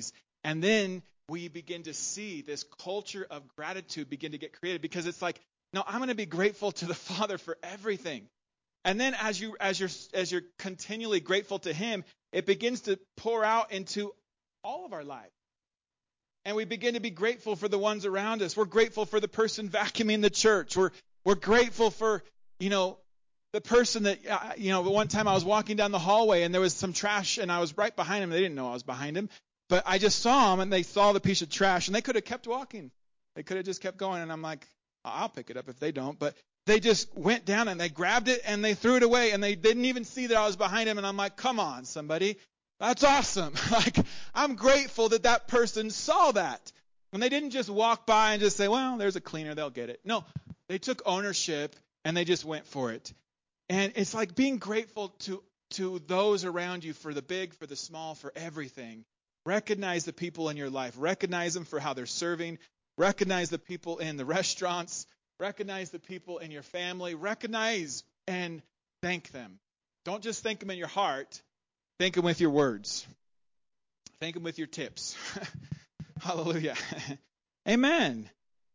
S1: And then we begin to see this culture of gratitude begin to get created, because it's like, no, I'm going to be grateful to the Father for everything. And then as you as you're as you're continually grateful to him, it begins to pour out into all of our lives. And we begin to be grateful for the ones around us. We're grateful for the person vacuuming the church. We're we're grateful for, you know, the person that, uh, you know, one time I was walking down the hallway and there was some trash and I was right behind him. They didn't know I was behind him. But I just saw him and they saw the piece of trash and they could have kept walking. They could have just kept going. And I'm like, I'll pick it up if they don't. But they just went down and they grabbed it and they threw it away and they didn't even see that I was behind him. And I'm like, come on, somebody. That's awesome. Like, I'm grateful that that person saw that. And they didn't just walk by and just say, well, there's a cleaner, they'll get it. No, they took ownership and they just went for it. And it's like being grateful to, to those around you for the big, for the small, for everything. Recognize the people in your life. Recognize them for how they're serving. Recognize the people in the restaurants. Recognize the people in your family. Recognize and thank them. Don't just thank them in your heart. Thank them with your words. Thank them with your tips. Hallelujah. Amen.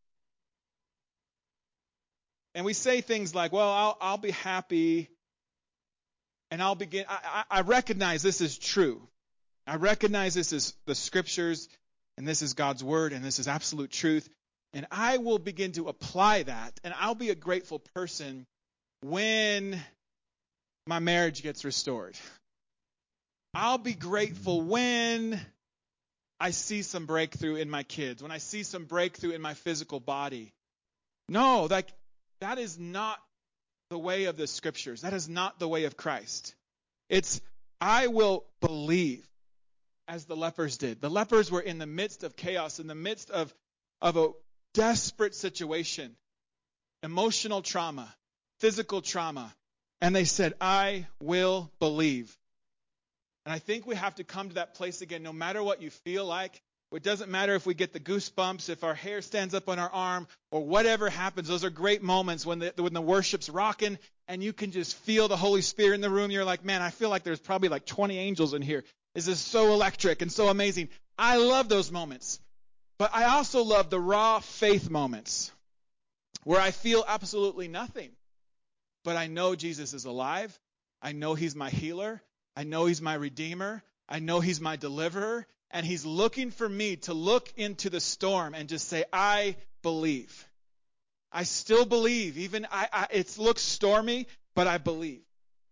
S1: And we say things like, well, I'll, I'll be happy and I'll begin. I, I, I recognize this is true. I recognize this is the scriptures and this is God's word and this is absolute truth. And I will begin to apply that, and I'll be a grateful person when my marriage gets restored. I'll be grateful when I see some breakthrough in my kids, when I see some breakthrough in my physical body. No, that, that is not the way of the scriptures. That is not the way of Christ. It's, I will believe, as the lepers did. The lepers were in the midst of chaos, in the midst of, of a desperate situation, emotional trauma, physical trauma, and they said, I will believe. And I think we have to come to that place again, no matter what you feel like. It doesn't matter if we get the goosebumps, if our hair stands up on our arm, or whatever happens. Those are great moments when the, when the worship's rocking and you can just feel the Holy Spirit in the room. You're like, man, I feel like there's probably like twenty angels in here. This is so electric and so amazing. I love those moments. But I also love the raw faith moments where I feel absolutely nothing. But I know Jesus is alive. I know he's my healer. I know he's my redeemer. I know he's my deliverer. And he's looking for me to look into the storm and just say, I believe. I still believe. Even I, I it looks stormy, but I believe.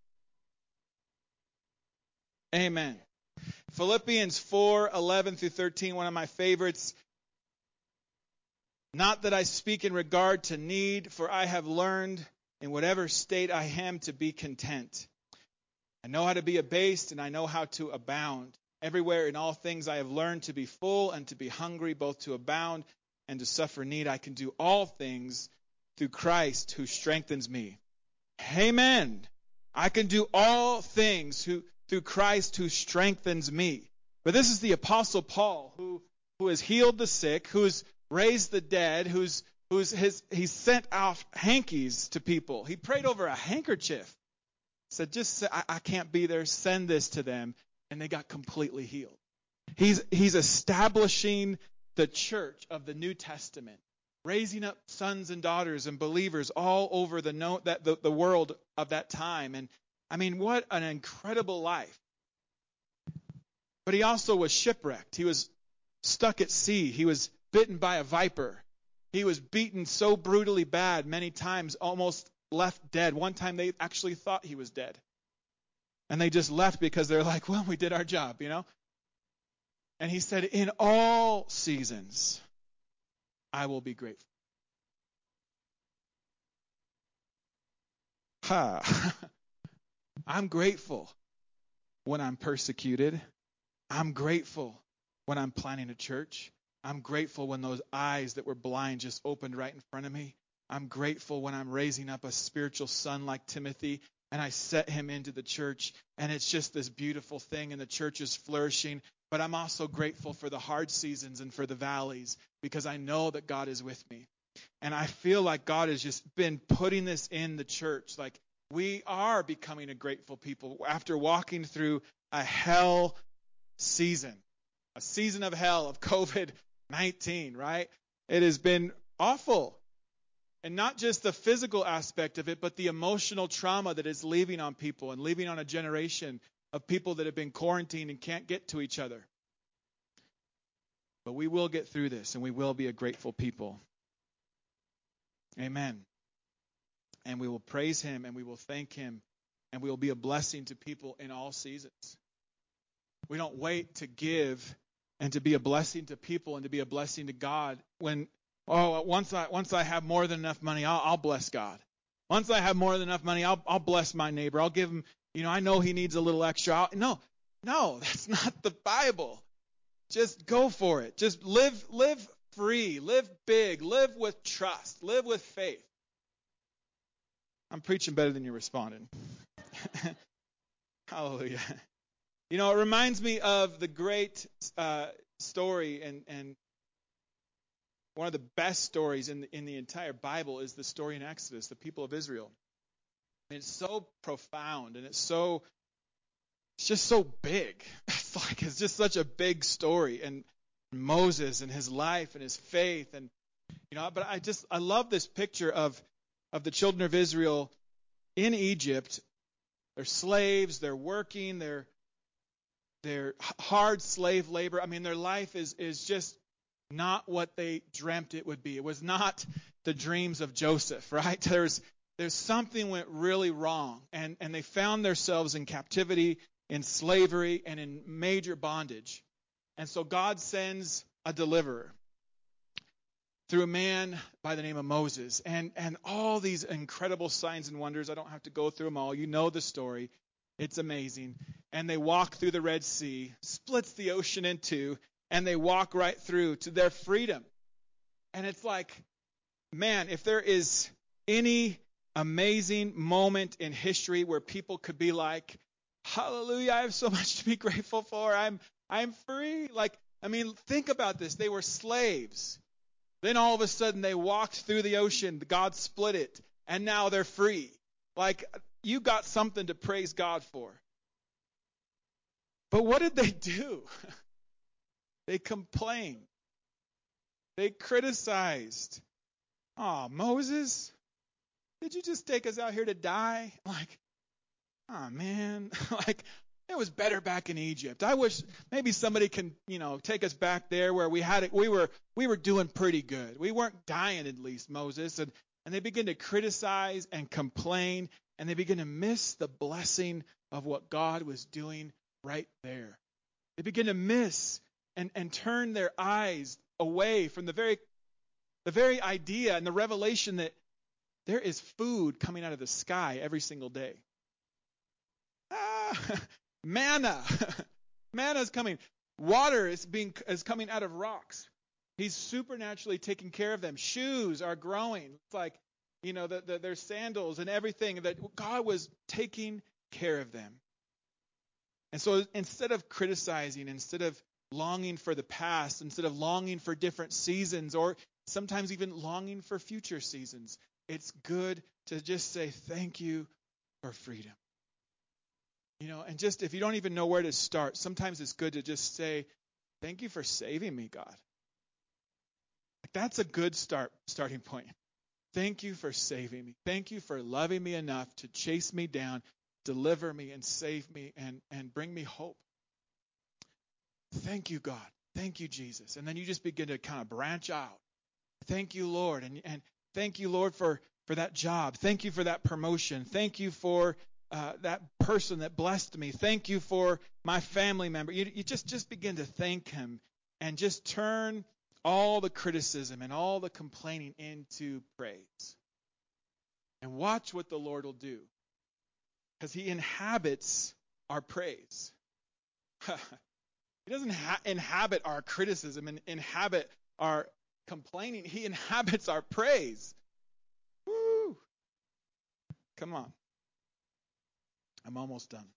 S1: Amen. Philippians four, eleven through thirteen, one of my favorites. Not that I speak in regard to need, for I have learned in whatever state I am to be content. I know how to be abased and I know how to abound. Everywhere in all things I have learned to be full and to be hungry, both to abound and to suffer need. I can do all things through Christ who strengthens me. Amen. I can do all things who, through Christ who strengthens me. But this is the Apostle Paul who, who has healed the sick, who's raised the dead, who's who's his he's sent out hankies to people. He prayed over a handkerchief. Said, just I, I can't be there, send this to them. And they got completely healed. He's he's establishing the church of the New Testament, raising up sons and daughters and believers all over the no, that the, the world of that time. And I mean, what an incredible life. But he also was shipwrecked. He was stuck at sea. He was bitten by a viper. He was beaten so brutally bad many times, almost left dead. One time they actually thought he was dead. And they just left because they're like, well, we did our job, you know. And he said, in all seasons, I will be grateful. Ha. I'm grateful when I'm persecuted. I'm grateful when I'm planning a church. I'm grateful when those eyes that were blind just opened right in front of me. I'm grateful when I'm raising up a spiritual son like Timothy and I set him into the church and it's just this beautiful thing and the church is flourishing. But I'm also grateful for the hard seasons and for the valleys because I know that God is with me. And I feel like God has just been putting this in the church. Like we are becoming a grateful people after walking through a hell season, a season of hell of COVID nineteen, right? It has been awful. And not just the physical aspect of it, but the emotional trauma that is leaving on people and leaving on a generation of people that have been quarantined and can't get to each other. But we will get through this, and we will be a grateful people. Amen. And we will praise him, and we will thank him, and we will be a blessing to people in all seasons. We don't wait to give and to be a blessing to people and to be a blessing to God when, oh, once I once I have more than enough money, I'll, I'll bless God. Once I have more than enough money, I'll I'll bless my neighbor. I'll give him, you know, I know he needs a little extra. I'll, no, no, that's not the Bible. Just go for it. Just live live free, live big, live with trust, live with faith. I'm preaching better than you're responding. Hallelujah. You know, it reminds me of the great uh, story, and, and one of the best stories in the, in the entire Bible is the story in Exodus, the people of Israel. And it's so profound, and it's so, it's just so big. It's like, it's just such a big story, and Moses and his life and his faith, and you know, but I just, I love this picture of, of the children of Israel in Egypt. They're slaves, they're working, they're They're hard slave labor. I mean, their life is, is just not what they dreamt it would be. It was not the dreams of Joseph, right? There's there's something went really wrong, and, and they found themselves in captivity, in slavery, and in major bondage. And so God sends a deliverer through a man by the name of Moses, and, and all these incredible signs and wonders. I don't have to go through them all. You know the story. It's amazing. And they walk through the Red Sea, splits the ocean in two, and they walk right through to their freedom. And it's like, man, if there is any amazing moment in history where people could be like, hallelujah, I have so much to be grateful for. I'm I'm free. Like, I mean, think about this. They were slaves. Then all of a sudden they walked through the ocean. God split it. And now they're free. Like, you got something to praise God for. But what did they do? They complained. They criticized. Oh, Moses, did you just take us out here to die? Like, oh man, like it was better back in Egypt. I wish maybe somebody can, you know, take us back there where we had it. We were we were doing pretty good. We weren't dying, at least, Moses. And and they begin to criticize and complain, and they begin to miss the blessing of what God was doing right there. They begin to miss and, and turn their eyes away from the very the very idea and the revelation that there is food coming out of the sky every single day. Ah, manna. Manna is coming. Water is being is coming out of rocks. He's supernaturally taking care of them. Shoes are growing. It's like, you know, the, the, their sandals and everything, that God was taking care of them. And so instead of criticizing, instead of longing for the past, instead of longing for different seasons, or sometimes even longing for future seasons, it's good to just say thank you for freedom. You know, and just if you don't even know where to start, sometimes it's good to just say, thank you for saving me, God. Like, that's a good start starting point. Thank you for saving me. Thank you for loving me enough to chase me down, deliver me, and save me, and, and bring me hope. Thank you, God. Thank you, Jesus. And then you just begin to kind of branch out. Thank you, Lord. And, and thank you, Lord, for, for that job. Thank you for that promotion. Thank you for uh, that person that blessed me. Thank you for my family member. You, you just, just begin to thank him and just turn all the criticism and all the complaining into praise. And watch what the Lord will do. Because he inhabits our praise. He doesn't ha- inhabit our criticism and inhabit our complaining. He inhabits our praise. Woo! Come on. I'm almost done.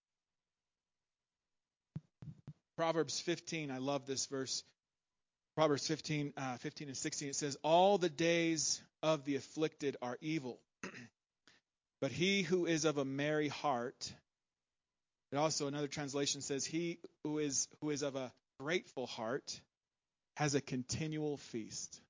S1: Proverbs fifteen, I love this verse. Proverbs fifteen, uh, fifteen and sixteen, it says, all the days of the afflicted are evil, but he who is of a merry heart. It also, another translation says, he who is who is of a grateful heart has a continual feast.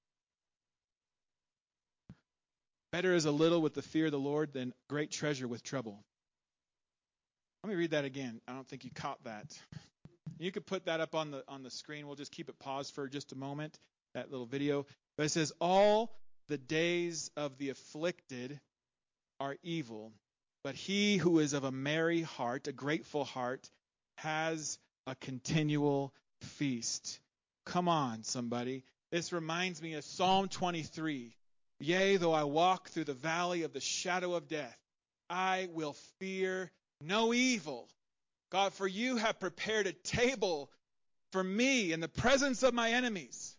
S1: Better is a little with the fear of the Lord than great treasure with trouble. Let me read that again. I don't think you caught that. You could put that up on the on the screen. We'll just keep it paused for just a moment, that little video. But it says, all the days of the afflicted are evil, but he who is of a merry heart, a grateful heart, has a continual feast. Come on, somebody. This reminds me of Psalm twenty-three. Yea, though I walk through the valley of the shadow of death, I will fear no evil. God, for you have prepared a table for me in the presence of my enemies.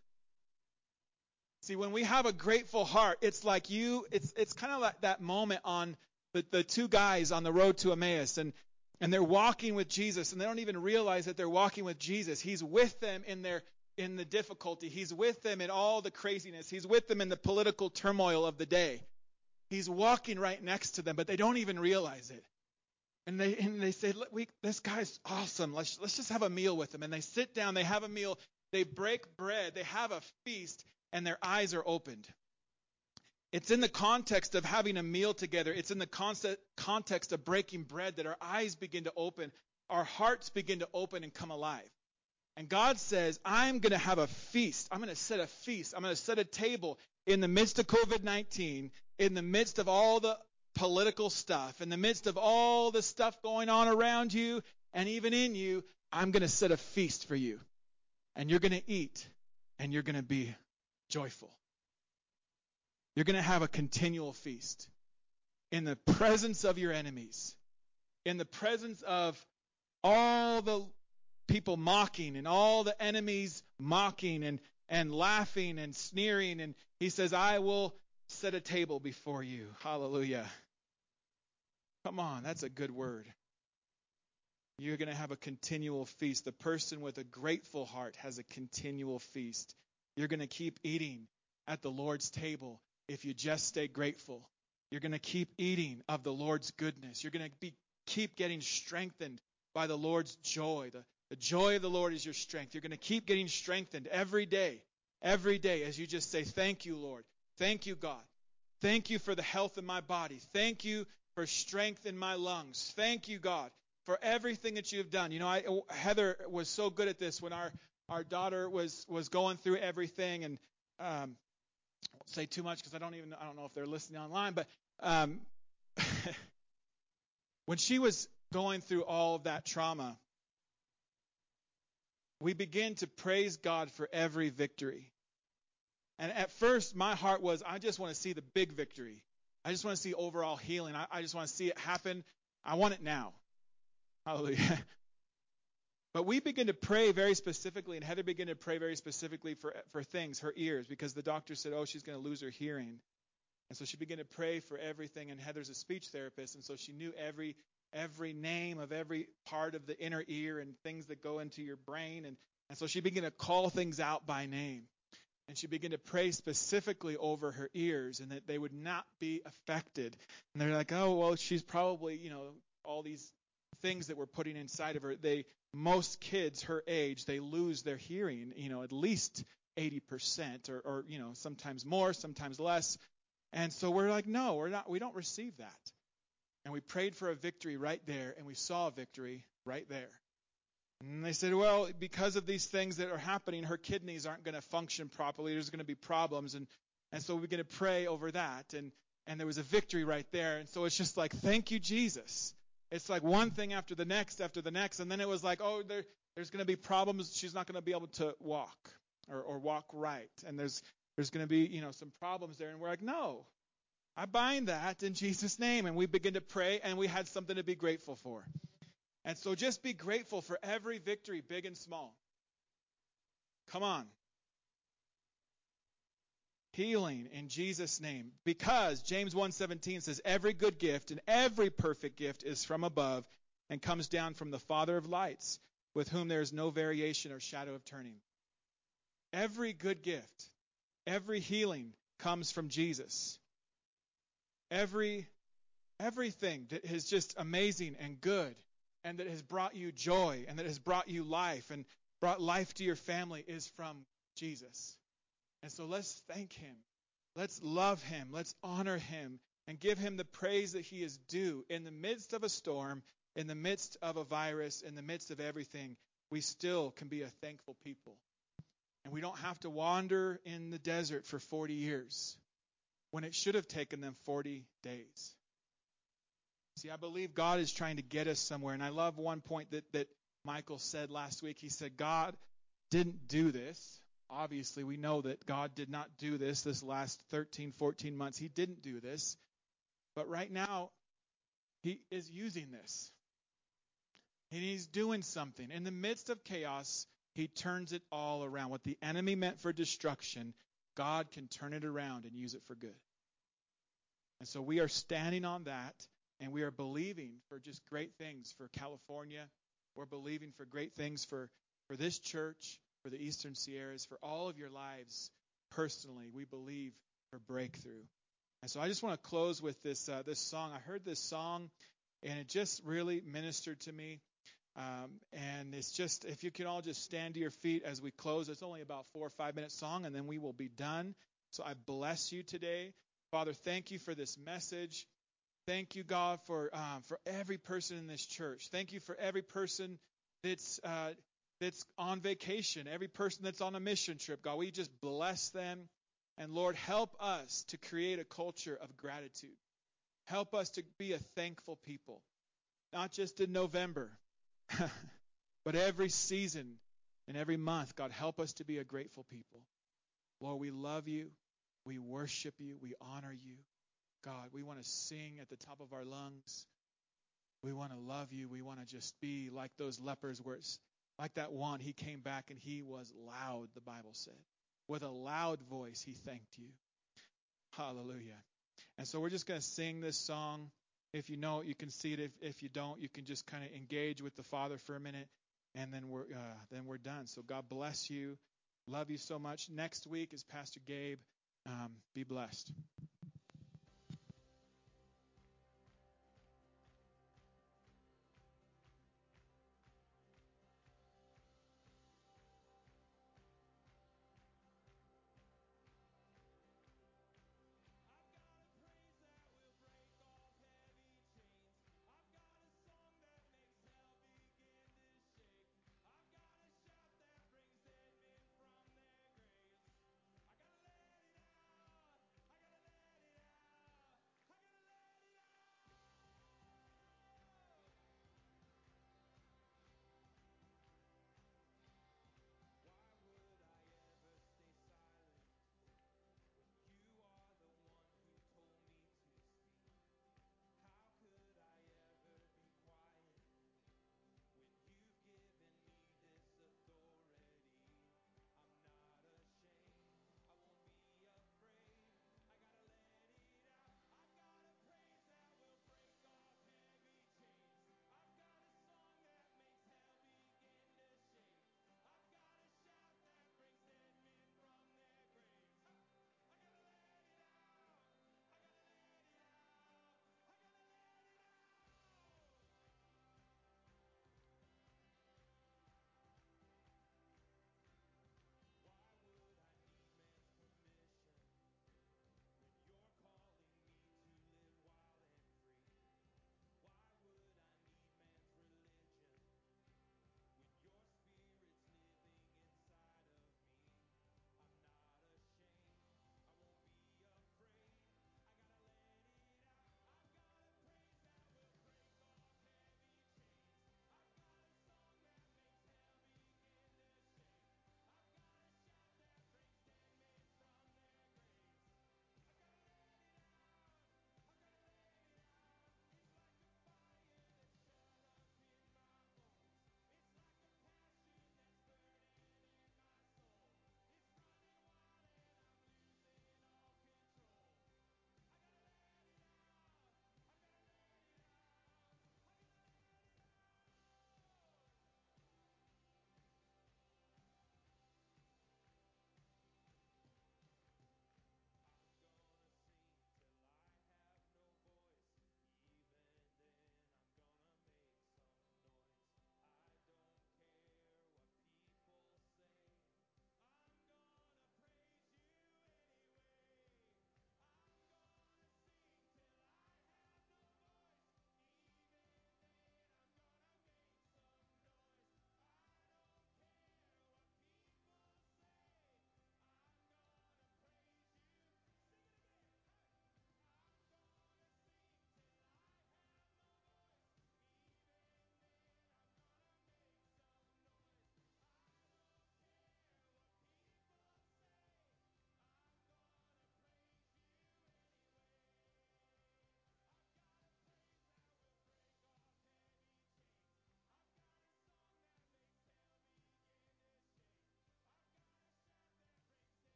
S1: See, when we have a grateful heart, it's like you, it's it's kind of like that moment on the, the two guys on the road to Emmaus, and, and they're walking with Jesus, and they don't even realize that they're walking with Jesus. He's with them in their in the difficulty. He's with them in all the craziness. He's with them in the political turmoil of the day. He's walking right next to them, but they don't even realize it. And they and they say, Look, we, this guy's awesome. Let's let's just have a meal with him. And they sit down, they have a meal, they break bread, they have a feast, and their eyes are opened. It's in the context of having a meal together. It's in the concept, context of breaking bread that our eyes begin to open, our hearts begin to open and come alive. And God says, I'm going to have a feast. I'm going to set a feast. I'm going to set a table in the midst of covid nineteen, in the midst of all the political stuff, in the midst of all the stuff going on around you and even in you. I'm going to set a feast for you. And you're going to eat, and you're going to be joyful. You're going to have a continual feast in the presence of your enemies, in the presence of all the people mocking and all the enemies mocking and, and laughing and sneering. And he says, I will set a table before you. Hallelujah. Come on, that's a good word. You're going to have a continual feast. The person with a grateful heart has a continual feast. You're going to keep eating at the Lord's table if you just stay grateful. You're going to keep eating of the Lord's goodness. You're going to be keep getting strengthened by the Lord's joy. The, the joy of the Lord is your strength. You're going to keep getting strengthened every day, every day as you just say, thank you, Lord. Thank you, God. Thank you for the health in my body. Thank you for strength in my lungs. Thank you, God, for everything that you have done. You know, I, Heather was so good at this when our, our daughter was, was going through everything, and um, I won't say too much because I don't even I don't know if they're listening online, but um, when she was going through all of that trauma, we begin to praise God for every victory. And at first, my heart was, I just want to see the big victory. I just want to see overall healing. I, I just want to see it happen. I want it now. Hallelujah. But we begin to pray very specifically, and Heather began to pray very specifically for, for things, her ears, because the doctor said, oh, she's going to lose her hearing. And so she began to pray for everything, and Heather's a speech therapist, and so she knew every every name of every part of the inner ear and things that go into your brain. And, and so she began to call things out by name. And she began to pray specifically over her ears and that they would not be affected. And they're like, oh, well, she's probably, you know, all these things that we're putting inside of her. They, most kids her age, they lose their hearing, you know, at least eighty percent or, or, you know, sometimes more, sometimes less. And so we're like, no, we're not, we don't receive that. And we prayed for a victory right there, and we saw a victory right there. And they said, well, because of these things that are happening, her kidneys aren't going to function properly. There's going to be problems. And, and so we're going to pray over that. And, and there was a victory right there. And so it's just like, thank you, Jesus. It's like one thing after the next after the next. And then it was like, oh, there, there's going to be problems. She's not going to be able to walk or, or walk right. And there's there's going to be, you know, some problems there. And we're like, no, I bind that in Jesus' name. And we begin to pray, and we had something to be grateful for. And so just be grateful for every victory, big and small. Come on. Healing in Jesus' name. Because James one seventeen says, every good gift and every perfect gift is from above and comes down from the Father of lights, with whom there is no variation or shadow of turning. Every good gift, every healing comes from Jesus. Every everything that is just amazing and good, and that has brought you joy, and that has brought you life, and, brought life to your family is from Jesus. And so let's thank him. Let's love him. Let's honor him and give him the praise that he is due. In the midst of a storm, in the midst of a virus, in the midst of everything, we still can be a thankful people. And we don't have to wander in the desert for forty years when it should have taken them forty days. See, I believe God is trying to get us somewhere. And I love one point that, that Michael said last week. He said, God didn't do this. Obviously, we know that God did not do this this last thirteen, fourteen months. He didn't do this. But right now, he is using this. And he's doing something. In the midst of chaos, he turns it all around. What the enemy meant for destruction, God can turn it around and use it for good. And so we are standing on that, and we are believing for just great things for California. We're believing for great things for, for this church, for the Eastern Sierras, for all of your lives personally. We believe for breakthrough. And so I just want to close with this uh, this song. I heard this song, and it just really ministered to me. Um, and it's just, if you can all just stand to your feet as we close. It's only about four or five minute song, and then we will be done. So I bless you today. Father, thank you for this message. Thank you, God, for um, for every person in this church. Thank you for every person that's uh, that's on vacation, every person that's on a mission trip. God, we just bless them. And Lord, help us to create a culture of gratitude. Help us to be a thankful people, not just in November, but every season and every month. God, help us to be a grateful people. Lord, we love you. We worship you. We honor you. God, we want to sing at the top of our lungs. We want to love you. We want to just be like those lepers, where it's like that one. He came back and he was loud, the Bible said. With a loud voice, he thanked you. Hallelujah. And so we're just going to sing this song. If you know it, you can see it. If, if you don't, you can just kind of engage with the Father for a minute, and then we're uh, then we're done. So God bless you. Love you so much. Next week is Pastor Gabe. Um, be blessed.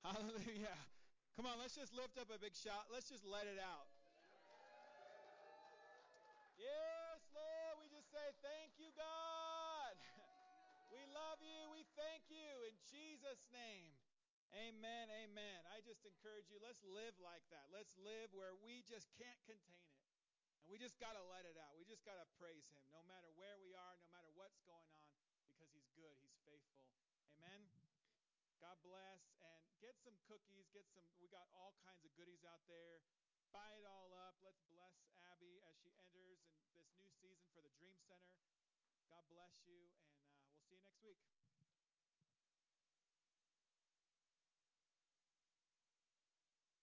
S1: Hallelujah. Come on, let's just lift up a big shout. Let's just let it out. Yes, Lord, we just say thank you, God. We love you. We thank you in Jesus' name. Amen, amen. I just encourage you, let's live like that. Let's live where we just can't contain it. And we just got to let it out. We just got to praise him no matter where we are, no matter what's going on, because he's good. He's faithful. Amen. God bless. And get some cookies. Get some. We got all kinds of goodies out there. Buy it all up. Let's bless Abby as she enters in this new season for the Dream Center. God bless you, and uh, we'll see you next week.